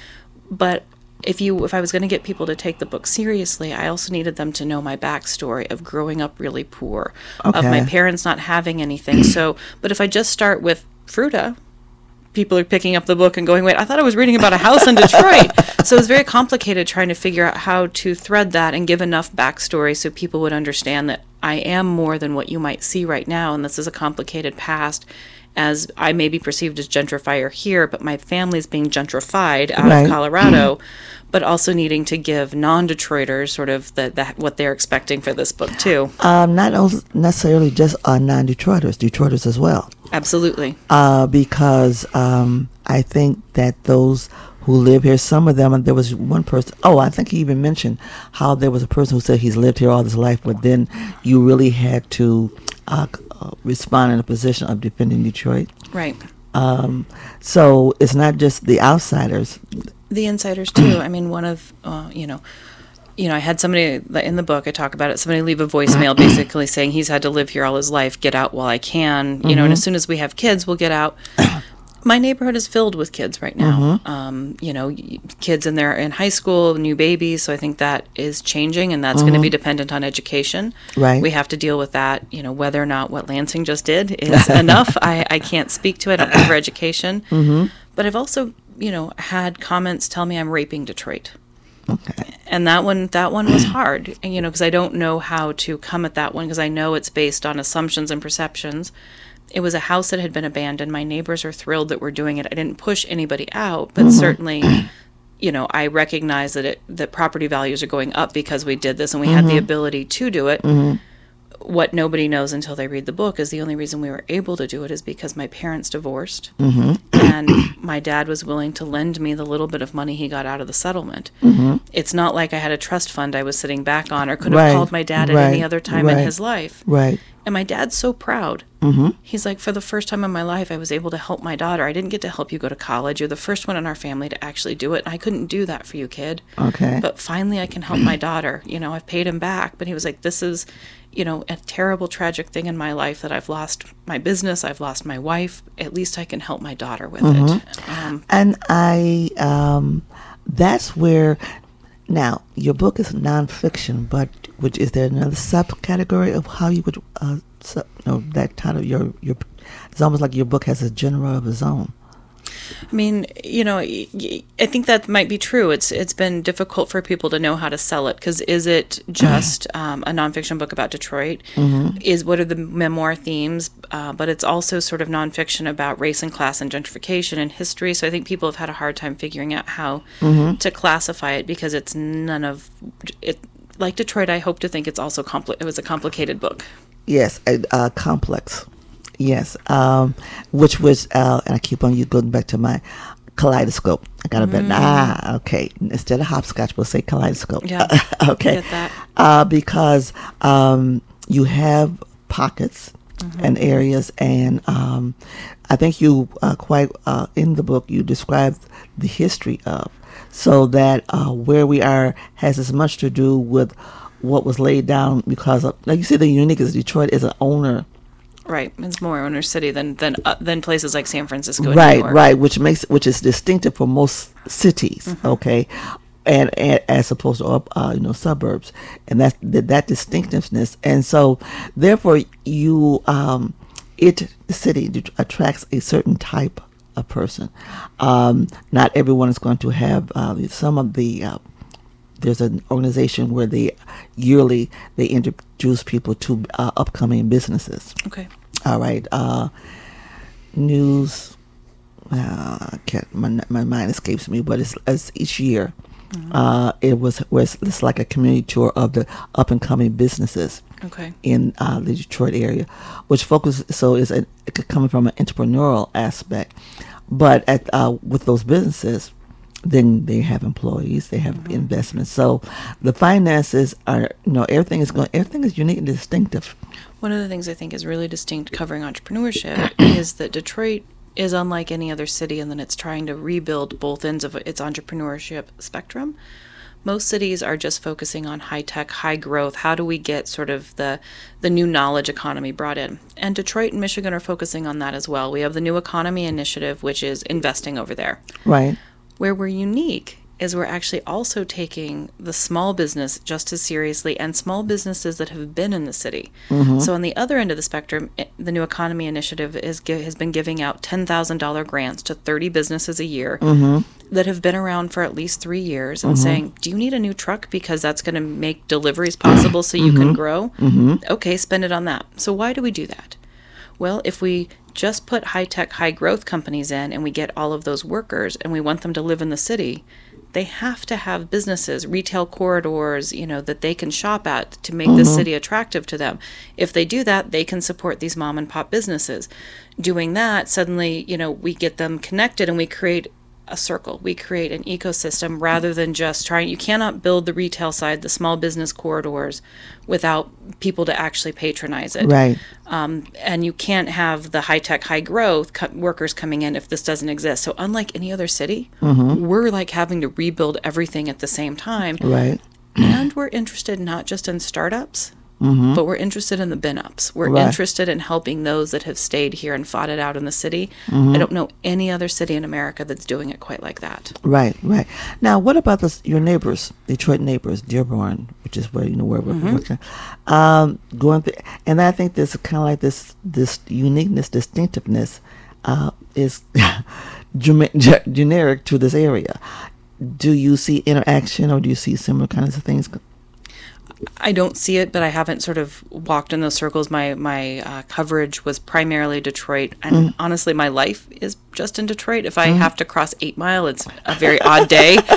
But if you, if I was going to get people to take the book seriously, I also needed them to know my backstory of growing up really poor, okay. of my parents not having anything. So, but if I just start with Fruta, people are picking up the book and going, "Wait, I thought I was reading about a house in Detroit." So it's very complicated trying to figure out how to thread that and give enough backstory so people would understand that I am more than what you might see right now, and this is a complicated past. As I may be perceived as gentrifier here, but my family's being gentrified out right. of Colorado, but also needing to give non-Detroiters sort of the, the what they're expecting for this book too. Um, not necessarily just uh, non-Detroiters, Detroiters as well. Absolutely. Uh, because um, I think that those who live here, some of them, and there was one person, oh, I think he even mentioned how there was a person who said he's lived here all his life, but then you really had to uh, uh, respond in a position of defending Detroit. Right. Um, so it's not just the outsiders. The insiders too. I mean, one of, uh, you know, you know, I had somebody in the book, I talk about it, somebody leave a voicemail basically saying he's had to live here all his life, get out while I can, you mm-hmm. know, and as soon as we have kids, we'll get out. My neighborhood is filled with kids right now. Mm-hmm. Um, you know, kids in their in high school, new babies. So I think that is changing, and that's mm-hmm. going to be dependent on education. Right. We have to deal with that. You know, whether or not what Lansing just did is enough, I, I can't speak to it. I don't cover education. Mm-hmm. But I've also, you know, had comments tell me I'm raping Detroit. Okay. And that one, that one was hard, and, you know, because I don't know how to come at that one, because I know it's based on assumptions and perceptions. It was a house that had been abandoned. My neighbors are thrilled that we're doing it. I didn't push anybody out, but mm-hmm. certainly, you know, I recognize that it, that property values are going up because we did this, and we mm-hmm. had the ability to do it. Mm-hmm. what nobody knows until they read the book is the only reason we were able to do it is because my parents divorced, Mm-hmm. and my dad was willing to lend me the little bit of money he got out of the settlement. Mm-hmm. It's not like I had a trust fund I was sitting back on, or could have Right, called my dad at right, any other time in right. his life. Right. And my dad's so proud. Mm-hmm. He's like, for the first time in my life, I was able to help my daughter. I didn't get to help you go to college. You're the first one in our family to actually do it. And I couldn't do that for you, kid. Okay. But finally, I can help my daughter. You know, I've paid him back. But he was like, this is, you know, a terrible, tragic thing in my life that I've lost my business. I've lost my wife. At least I can help my daughter with Mm-hmm. it. Um, And I, um, that's where, now, your book is nonfiction, but which is there another subcategory of how you would, uh, sub, no, that title, your, your, it's almost like your book has a genre of its own. I mean, you know, y- y- I think that might be true. It's it's been difficult for people to know how to sell it because is it just um, a nonfiction book about Detroit? Mm-hmm. Is what are the memoir themes? Uh, but it's also sort of nonfiction about race and class and gentrification and history. So I think people have had a hard time figuring out how Mm-hmm. to classify it because it's none of it. Like Detroit, I hope to think it's also compli- it was a complicated book. Yes, a, uh, complex. Yes, um, which was, uh, and I keep on you going back to my kaleidoscope. I got a bit. Ah, okay. Instead of hopscotch, we'll say kaleidoscope. Yeah, okay. I get that. Uh, because um, you have pockets Mm-hmm. and areas, and um, I think you uh, quite uh, in the book you describe the history of, so that uh, where we are has as much to do with what was laid down because of, like you said, the uniqueness. Detroit is an owner. Right, it's more owner city than than uh, than places like San Francisco and New Right, York. right, which makes which is distinctive for most cities. Mm-hmm. Okay, and, and as opposed to up, uh, you know, suburbs, and that's that, that distinctiveness, and so therefore you um, it the city d- attracts a certain type of person. Um, not everyone is going to have uh, some of the. Uh, there's an organization where they yearly they introduce people to uh, upcoming businesses. Okay. All right. Uh, news. Uh, I can't. My, my mind escapes me, but it's, it's each year. Mm-hmm. Uh, it was was it's like a community tour of the up and coming businesses Okay. in uh, the Detroit area, which focuses so is a, coming from an entrepreneurial aspect, but at uh, with those businesses, then they have employees, they have Mm-hmm. investments. So the finances are, you know, everything is going, everything is unique and distinctive. One of the things I think is really distinct covering entrepreneurship is that Detroit is unlike any other city in that it's trying to rebuild both ends of its entrepreneurship spectrum. Most cities are just focusing on high tech, high growth. How do we get sort of the the new knowledge economy brought in? And Detroit and Michigan are focusing on that as well. We have the New Economy Initiative, which is investing over there. Right. Where we're unique is we're actually also taking the small business just as seriously and small businesses that have been in the city. Mm-hmm. So on the other end of the spectrum, i- the New Economy Initiative is gi- has been giving out ten thousand dollars grants to thirty businesses a year Mm-hmm. that have been around for at least three years and saying, do you need a new truck because that's going to make deliveries possible so you can grow? Mm-hmm. Okay, spend it on that. So why do we do that? Well, if we just put high-tech, high-growth companies in and we get all of those workers and we want them to live in the city, they have to have businesses, retail corridors, you know, that they can shop at to make the city attractive to them. If they do that, they can support these mom and pop businesses. Doing that, suddenly, you know, we get them connected and we create a circle. We create an ecosystem rather than just trying. You cannot build the retail side, the small business corridors, without people to actually patronize it. Right. Um, and you can't have the high tech, high growth co- workers coming in if this doesn't exist. So unlike any other city, we're like having to rebuild everything at the same time. Right. And we're interested not just in startups, but we're interested in the bin ups. We're Right. interested in helping those that have stayed here and fought it out in the city. I don't know any other city in America that's doing it quite like that. Right, right. Now, what about this, your neighbors, Detroit neighbors, Dearborn, which is where, you know, where we're working, um, going through, and I think this kind of like this, this uniqueness, distinctiveness, uh, is gem- ge- generic to this area. Do you see interaction, or do you see similar kinds of things? I don't see it, but I haven't sort of walked in those circles. My my uh, coverage was primarily Detroit, and honestly, my life is just in Detroit. If I have to cross Eight Mile, it's a very odd day.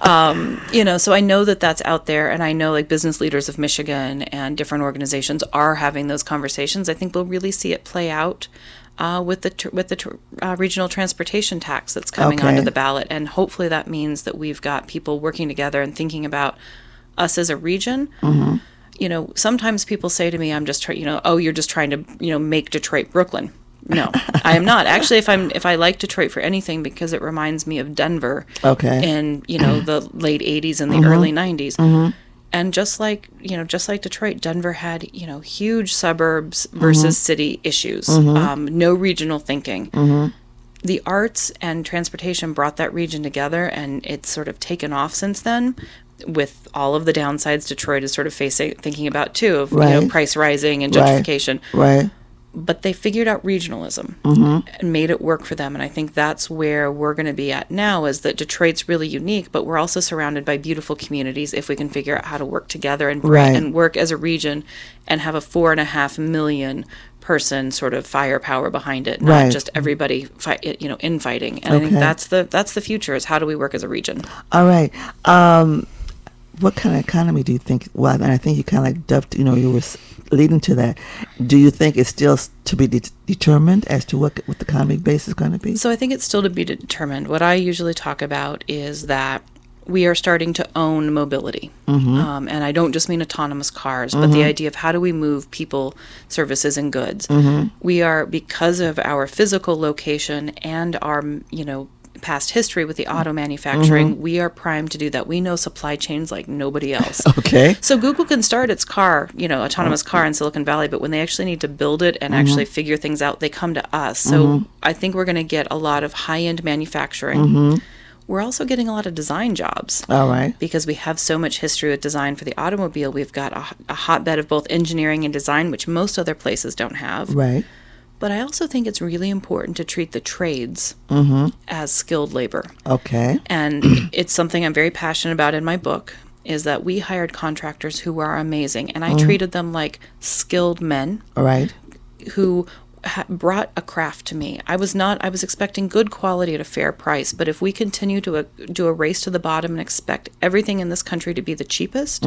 um, you know, so I know that that's out there, and I know like business leaders of Michigan and different organizations are having those conversations. I think we'll really see it play out uh, with the tr- with the tr- uh, regional transportation tax that's coming Okay. onto the ballot, and hopefully that means that we've got people working together and thinking about us as a region. Mm-hmm. You know, sometimes people say to me, "I'm just trying," you know, "Oh, you're just trying to, you know, make Detroit Brooklyn." No, I am not. Actually, if I'm if I like Detroit for anything, because it reminds me of Denver Okay. in, you know, the late eighties and the Mm-hmm. early nineties. Mm-hmm. And just like, you know, just like Detroit, Denver had, you know, huge suburbs versus Mm-hmm. city issues. Um, no regional thinking. Mm-hmm. The arts and transportation brought that region together, and it's sort of taken off since then, with all of the downsides Detroit is sort of facing, thinking about too, of, you know, Right. price rising and Right. gentrification. Right. But they figured out regionalism Mm-hmm. and made it work for them. And I think that's where we're going to be at now, is that Detroit's really unique, but we're also surrounded by beautiful communities if we can figure out how to work together and bring, Right. and work as a region and have a four and a half million person sort of firepower behind it, not Right. just everybody fight, you know, infighting. And I think Okay. that's the that's the future, is how do we work as a region? All right. Um, what kind of economy do you think? Well, and I think you kind of like dubbed, you know, you were s- leading to that. Do you think it's still s- to be de- determined as to what what the economic base is going to be? So I think it's still to be determined. What I usually talk about is that we are starting to own mobility. Um, and I don't just mean autonomous cars, but the idea of how do we move people, services, and goods. We are, because of our physical location and our, you know, past history with the auto manufacturing, we are primed to do that. We know supply chains like nobody else. Okay. So Google can start its car, you know, autonomous car in Silicon Valley, but when they actually need to build it and actually figure things out, they come to us. So I think we're going to get a lot of high-end manufacturing. We're also getting a lot of design jobs. All right. Because we have so much history with design for the automobile. We've got a, a hotbed of both engineering and design, which most other places don't have. Right. But I also think it's really important to treat the trades Mm-hmm. as skilled labor. Okay. And it's something I'm very passionate about in my book, is that we hired contractors who are amazing. And I treated them like skilled men All right. who ha- brought a craft to me. I was not, I was expecting good quality at a fair price. But if we continue to uh, do a race to the bottom and expect everything in this country to be the cheapest,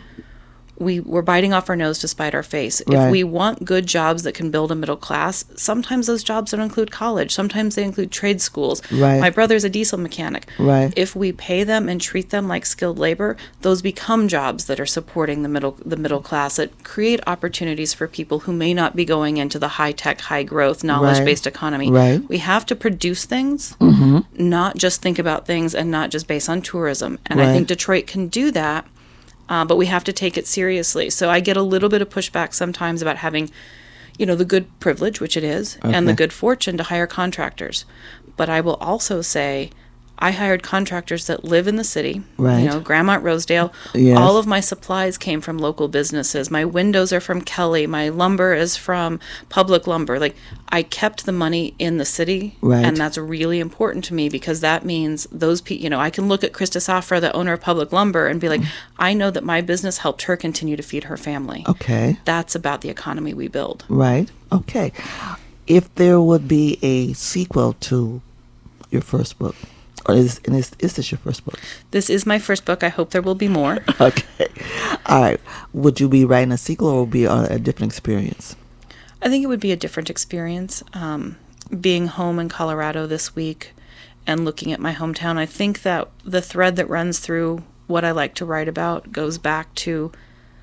we, we're biting off our nose to spite our face. Right. If we want good jobs that can build a middle class, sometimes those jobs don't include college. Sometimes they include trade schools. Right. My brother's a diesel mechanic. Right. If we pay them and treat them like skilled labor, those become jobs that are supporting the middle the middle class, that create opportunities for people who may not be going into the high-tech, high-growth, knowledge-based economy. Right. We have to produce things, Mm-hmm. not just think about things and not just based on tourism. And I Right. think Detroit can do that. Uh, but we have to take it seriously. So I get a little bit of pushback sometimes about having, you know, the good privilege, which it is, and the Okay. good fortune to hire contractors. But I will also say, I hired contractors that live in the city, Right. you know, Grandmont, Rosedale. Yes. All of my supplies came from local businesses. My windows are from Kelly. My lumber is from Public Lumber. Like, I kept the money in the city, Right. and that's really important to me, because that means those people, you know, I can look at Krista Safra, the owner of Public Lumber, and be like, I know that my business helped her continue to feed her family. Okay. That's about the economy we build. Right. Okay. If there would be a sequel to your first book, or is and is, is this your first book? This is my first book. I hope there will be more. Okay. All right. Would you be writing a sequel, or would it be a, a different experience? I think it would be a different experience. Um, being home in Colorado this week and looking at my hometown, I think that the thread that runs through what I like to write about goes back to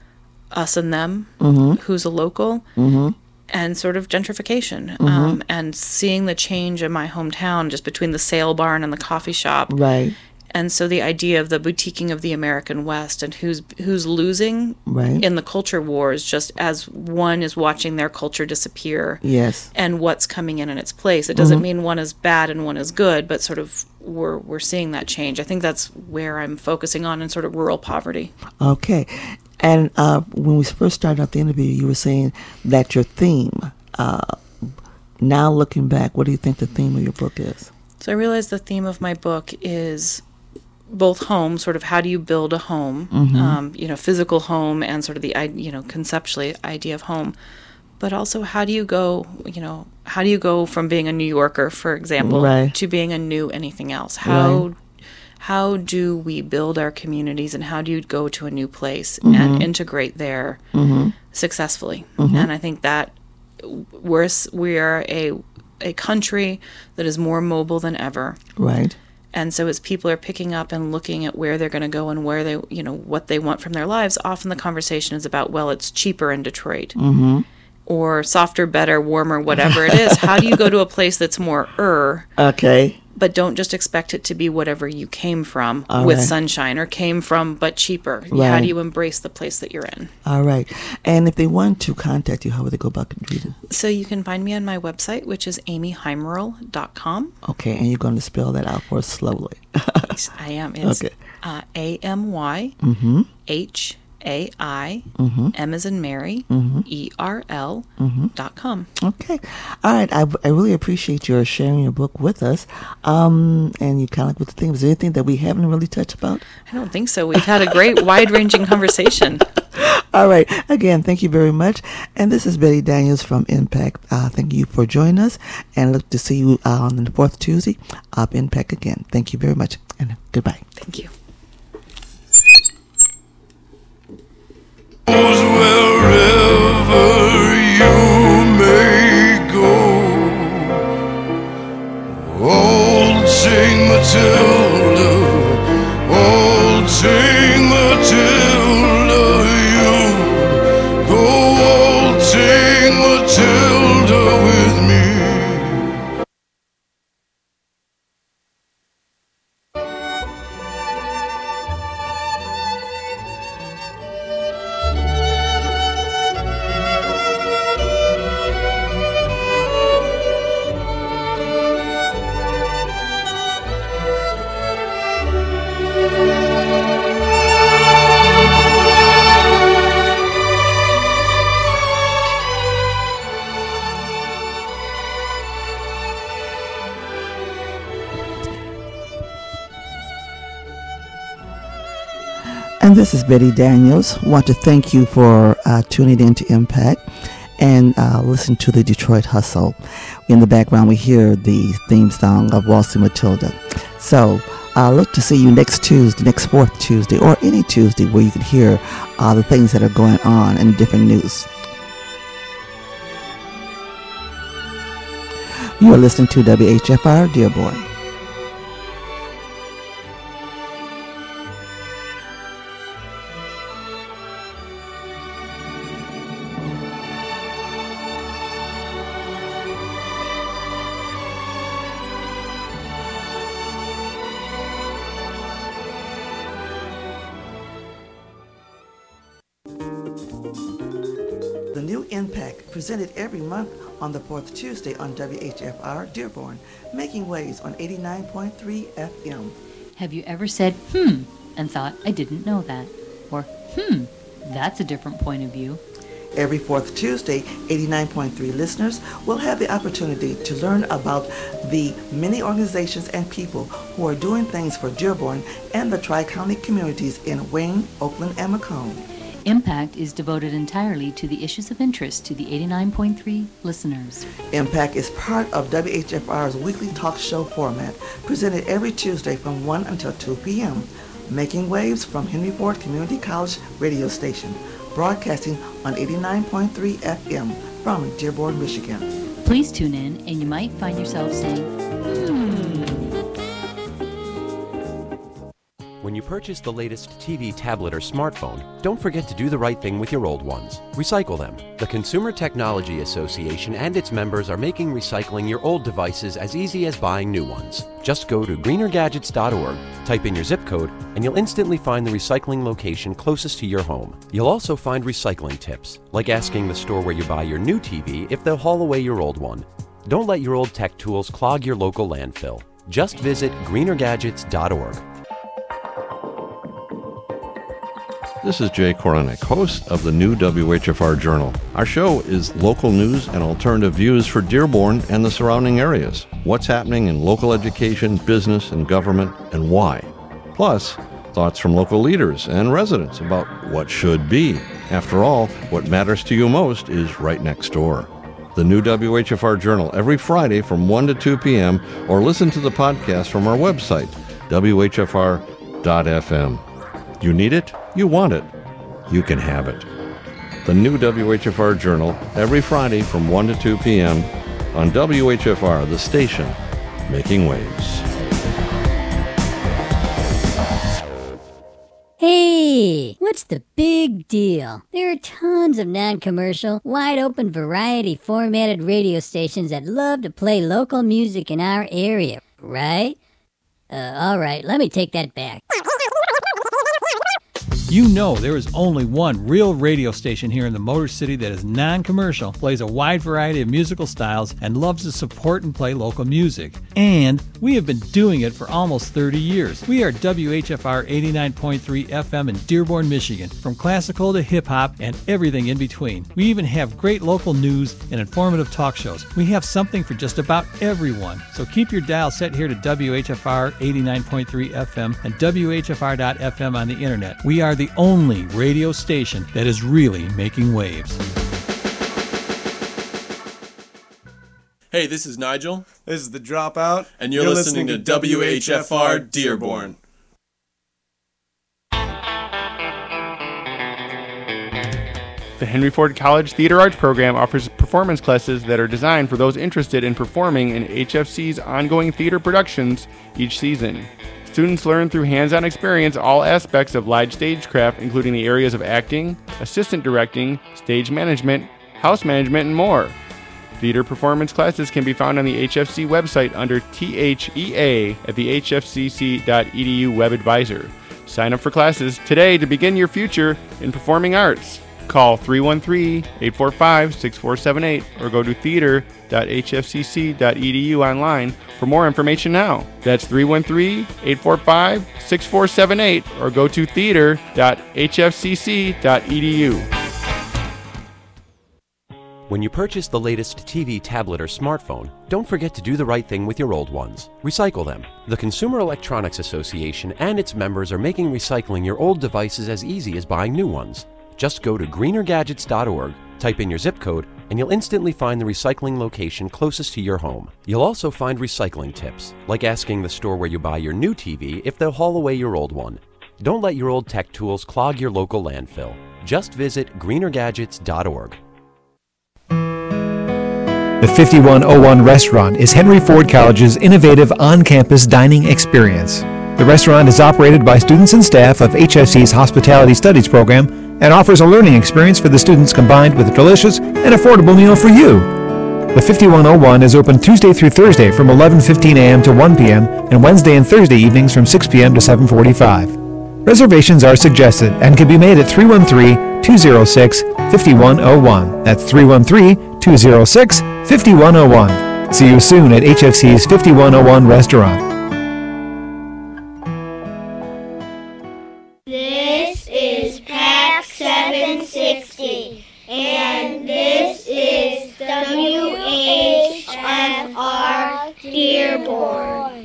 us and them, who's a local, and sort of gentrification, um, and seeing the change in my hometown just between the sale barn and the coffee shop. Right. And so the idea of the boutiquing of the American West, and who's who's losing Right. in the culture wars, just as one is watching their culture disappear, Yes. and what's coming in in its place. It doesn't mean one is bad and one is good, but sort of we're we're seeing that change. I think that's where I'm focusing on, in sort of rural poverty. Okay. And uh, when we first started out the interview, you were saying that your theme, uh, now looking back, what do you think the theme of your book is? So I realize the theme of my book is both home, sort of how do you build a home, um, you know, physical home, and sort of the, i- you know, conceptually idea of home, but also how do you go, you know, how do you go from being a New Yorker, for example, Right. to being a new anything else? How, how do we build our communities and how do you go to a new place mm-hmm. and integrate there mm-hmm. successfully? Mm-hmm. And I think that we're, we are a, a country that is more mobile than ever. Right. And so as people are picking up and looking at where they're going to go and where they, you know, what they want from their lives, often the conversation is about, well, it's cheaper in Detroit. Mm-hmm. Or softer, better, warmer, whatever it is. How do you go to a place that's more er? Okay. But don't just expect it to be whatever you came from All with right. sunshine or came from but cheaper. Right. How do you embrace the place that you're in? All right. And if they want to contact you, how would they go about it? So you can find me on my website, which is amy heimerl dot com. Okay. And you're going to spell that out for us slowly. Yes, I am. It's okay. uh, A M Y H A I mm-hmm. M as in Mary mm-hmm. E R L mm-hmm. dot com. Okay. All right. I, I really appreciate your sharing your book with us. Um, and you kind of like with the theme. Is there anything that we haven't really touched about? I don't think so. We've had a great wide-ranging conversation. All right. Again, thank you very much. And this is Betty Daniels from Impact. Uh, thank you for joining us. And look to see you uh, on the fourth Tuesday of Impact again. Thank you very much. And goodbye. Thank you. Wherever you may go, old Saint Matilda, old Saint Matilda, you go, old Saint Matilda, with me. And this is Betty Daniels. Want to thank you for uh, tuning in to Impact and uh, listen to the Detroit Hustle. In the background, we hear the theme song of Waltzing Matilda. So uh, look to see you next Tuesday, next fourth Tuesday, or any Tuesday where you can hear uh, the things that are going on in different news. You are listening to W H F R Dearborn. The new Impact, presented every month on the fourth Tuesday on W H F R Dearborn, making waves on eighty-nine point three F M. Have you ever said, hmm, and thought, I didn't know that? Or, hmm, that's a different point of view. Every fourth Tuesday, eighty-nine point three listeners will have the opportunity to learn about the many organizations and people who are doing things for Dearborn and the Tri-County communities in Wayne, Oakland, and Macomb. Impact is devoted entirely to the issues of interest to the eighty-nine point three listeners. Impact is part of W H F R's weekly talk show format, presented every Tuesday from one until two p.m., making waves from Henry Ford Community College radio station, broadcasting on eighty-nine point three F M from Dearborn, Michigan. Please tune in and you might find yourself saying, hmm. When you purchase the latest T V, tablet, or smartphone, don't forget to do the right thing with your old ones. Recycle them. The Consumer Technology Association and its members are making recycling your old devices as easy as buying new ones. Just go to greener gadgets dot org, type in your zip code, and you'll instantly find the recycling location closest to your home. You'll also find recycling tips, like asking the store where you buy your new T V if they'll haul away your old one. Don't let your old tech tools clog your local landfill. Just visit greener gadgets dot org. This is Jay Koronek, host of the new W H F R Journal. Our show is local news and alternative views for Dearborn and the surrounding areas. What's happening in local education, business, and government, and why. Plus, thoughts from local leaders and residents about what should be. After all, what matters to you most is right next door. The new W H F R Journal every Friday from one to two p.m. or listen to the podcast from our website, W H F R dot F M. You need it? You want it? You can have it. The new W H F R Journal, every Friday from one to two p.m. on W H F R, the station making waves. Hey, what's the big deal? There are tons of non-commercial, wide-open, variety-formatted radio stations that love to play local music in our area, right? Uh, all right, let me take that back. You know there is only one real radio station here in the Motor City that is non-commercial, plays a wide variety of musical styles, and loves to support and play local music. And we have been doing it for almost thirty years. We are W H F R eighty-nine point three F M in Dearborn, Michigan, from classical to hip-hop and everything in between. We even have great local news and informative talk shows. We have something for just about everyone. So keep your dial set here to W H F R eighty-nine point three F M and W H F R dot F M on the internet. We are the only radio station that is really making waves. Hey, this is Nigel. This is The Dropout. And you're, you're listening, listening to W H F R Dearborn. The Henry Ford College Theater Arts Program offers performance classes that are designed for those interested in performing in H F C's ongoing theater productions each season. Students learn through hands-on experience all aspects of live stagecraft, including the areas of acting, assistant directing, stage management, house management, and more. Theater performance classes can be found on the H F C website under T H E A at the H F C C dot E D U web advisor. Sign up for classes today to begin your future in performing arts. Call three one three, eight four five, six four seven eight or go to theater dot H F C C dot E D U online for more information now. That's three one three, eight four five, six four seven eight or go to theater dot H F C C dot E D U. When you purchase the latest T V, tablet, or smartphone, don't forget to do the right thing with your old ones. Recycle them. The Consumer Electronics Association and its members are making recycling your old devices as easy as buying new ones. Just go to greener gadgets dot org, type in your zip code, and you'll instantly find the recycling location closest to your home. You'll also find recycling tips, like asking the store where you buy your new T V if they'll haul away your old one. Don't let your old tech tools clog your local landfill. Just visit greener gadgets dot org. The fifty-one oh one Restaurant is Henry Ford College's innovative on-campus dining experience. The restaurant is operated by students and staff of H F C's Hospitality Studies program and offers a learning experience for the students combined with a delicious and affordable meal for you. The fifty-one oh one is open Tuesday through Thursday from eleven fifteen a.m. to one p.m. and Wednesday and Thursday evenings from six p.m. to seven forty-five. Reservations are suggested and can be made at three one three, two oh six, five one oh one. That's three one three, two oh six, five one oh one. See you soon at H F C's fifty-one oh one Restaurant. This is Pack seven sixty, and this is W H F R Dearborn.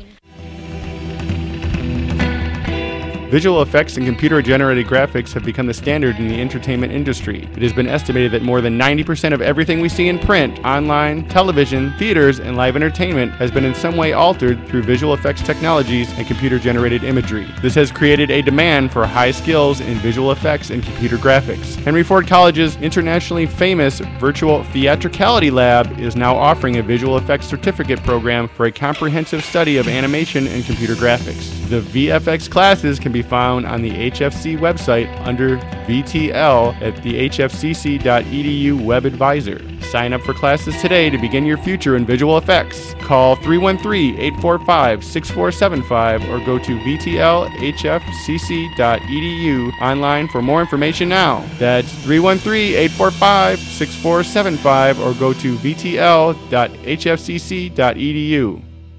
Visual effects and computer-generated graphics have become the standard in the entertainment industry. It has been estimated that more than ninety percent of everything we see in print, online, television, theaters, and live entertainment has been in some way altered through visual effects technologies and computer-generated imagery. This has created a demand for high skills in visual effects and computer graphics. Henry Ford College's internationally famous Virtual Theatricality Lab is now offering a visual effects certificate program for a comprehensive study of animation and computer graphics. The V F X classes can be found on the H F C website under V T L at the H F C C dot E D U web advisor. Sign up for classes today to begin your future in visual effects. Call three one three, eight four five, six four seven five or go to V T L H F C C dot E D U online for more information now. That's three one three, eight four five, six four seven five or go to V T L dot H F C C dot E D U.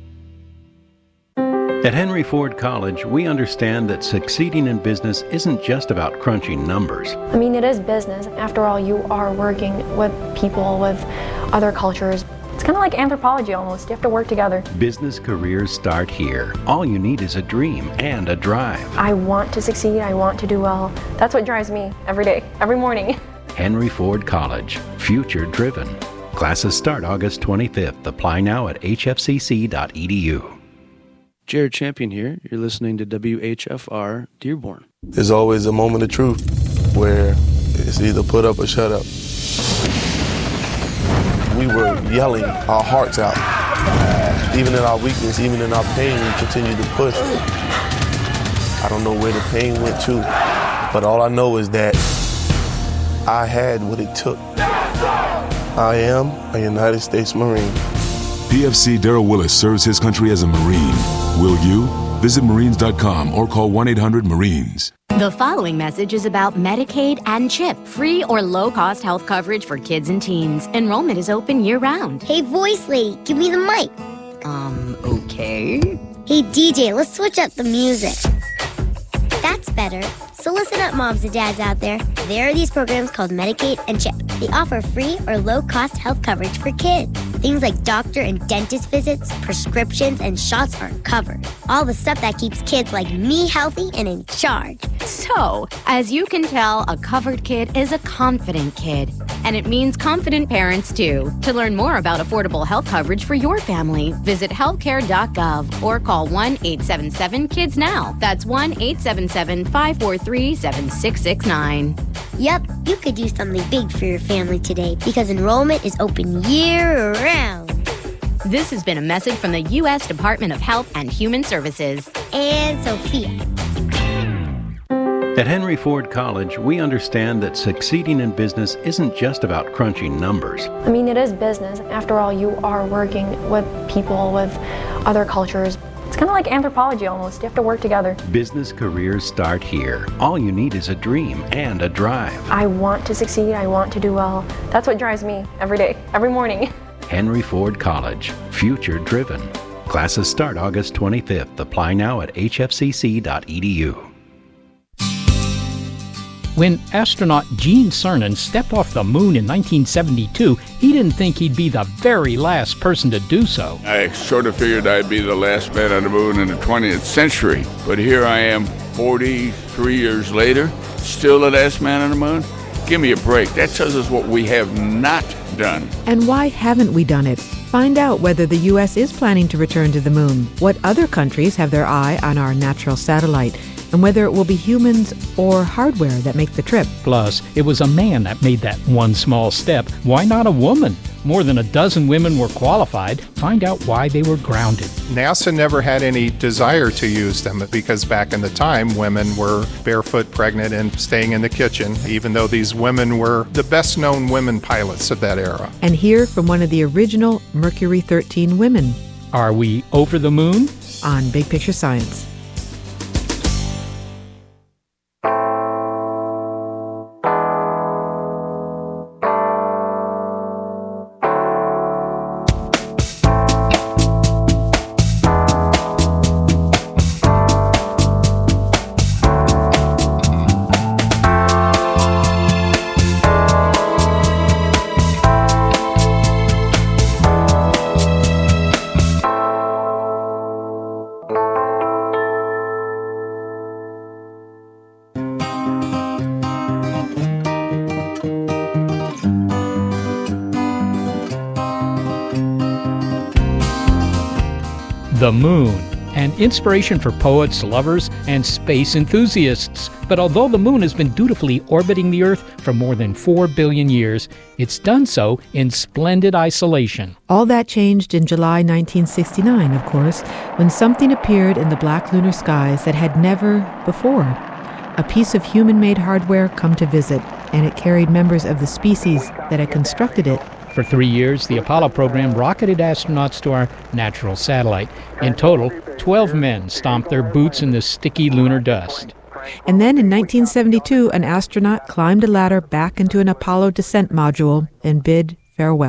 At Henry Ford College, we understand that succeeding in business isn't just about crunching numbers. I mean, it is business. After all, you are working with people, with other cultures. It's kind of like anthropology almost. You have to work together. Business careers start here. All you need is a dream and a drive. I want to succeed. I want to do well. That's what drives me every day, every morning. Henry Ford College, future driven. Classes start August twenty-fifth. Apply now at H F C C dot E D U. Jared Champion here. You're listening to W H F R Dearborn. There's always a moment of truth where it's either put up or shut up. We were yelling our hearts out. Even in our weakness, even in our pain, we continued to push. I don't know where the pain went to, but all I know is that I had what it took. I am a United States Marine. P F C Darrell Willis serves his country as a Marine. Will you? Visit Marines dot com or call one eight hundred Marines. The following message is about Medicaid and CHIP, free or low-cost health coverage for kids and teens. Enrollment is open year-round. Hey, voice lady, give me the mic. Um, okay. Hey, D J, let's switch up the music. That's better. So listen up, moms and dads out there. There are these programs called Medicaid and CHIP. They offer free or low-cost health coverage for kids. Things like doctor and dentist visits, prescriptions, and shots are covered. All the stuff that keeps kids like me healthy and in charge. So, as you can tell, a covered kid is a confident kid. And it means confident parents, too. To learn more about affordable health coverage for your family, visit healthcare dot gov or call one eight seven seven kids now. That's one eight seven seven, five four three, seven six six nine. Yep, you could do something big for your family today because enrollment is open year-round. This has been a message from the U S Department of Health and Human Services. And Sophia. At Henry Ford College, we understand that succeeding in business isn't just about crunching numbers. I mean, it is business. After all, you are working with people, with other cultures. It's kind of like anthropology almost. You have to work together. Business careers start here. All you need is a dream and a drive. I want to succeed. I want to do well. That's what drives me every day, every morning. Henry Ford College, future driven. Classes start August twenty-fifth. Apply now at h f c c dot e d u. When astronaut Gene Cernan stepped off the moon in nineteen seventy-two, he didn't think he'd be the very last person to do so. I sort of figured I'd be the last man on the moon in the twentieth century, but here I am forty-three years later, still the last man on the moon? Give me a break. That tells us what we have not done. And why haven't we done it? Find out whether the U S is planning to return to the moon, what other countries have their eye on our natural satellite, and whether it will be humans or hardware that make the trip. Plus, it was a man that made that one small step. Why not a woman? More than a dozen women were qualified. Find out why they were grounded. NASA never had any desire to use them because back in the time, women were barefoot, pregnant, and staying in the kitchen, even though these women were the best-known women pilots of that era. And hear from one of the original Mercury thirteen women. Are we over the moon? On Big Picture Science. The moon, an inspiration for poets, lovers, and space enthusiasts. But although the moon has been dutifully orbiting the Earth for more than four billion years, it's done so in splendid isolation. All that changed in July nineteen sixty-nine, of course, when something appeared in the black lunar skies that had never before. A piece of human-made hardware come to visit, and it carried members of the species that had constructed it. For three years, the Apollo program rocketed astronauts to our natural satellite. In total, twelve men stomped their boots in the sticky lunar dust. And then in nineteen seventy-two, an astronaut climbed a ladder back into an Apollo descent module and bid farewell.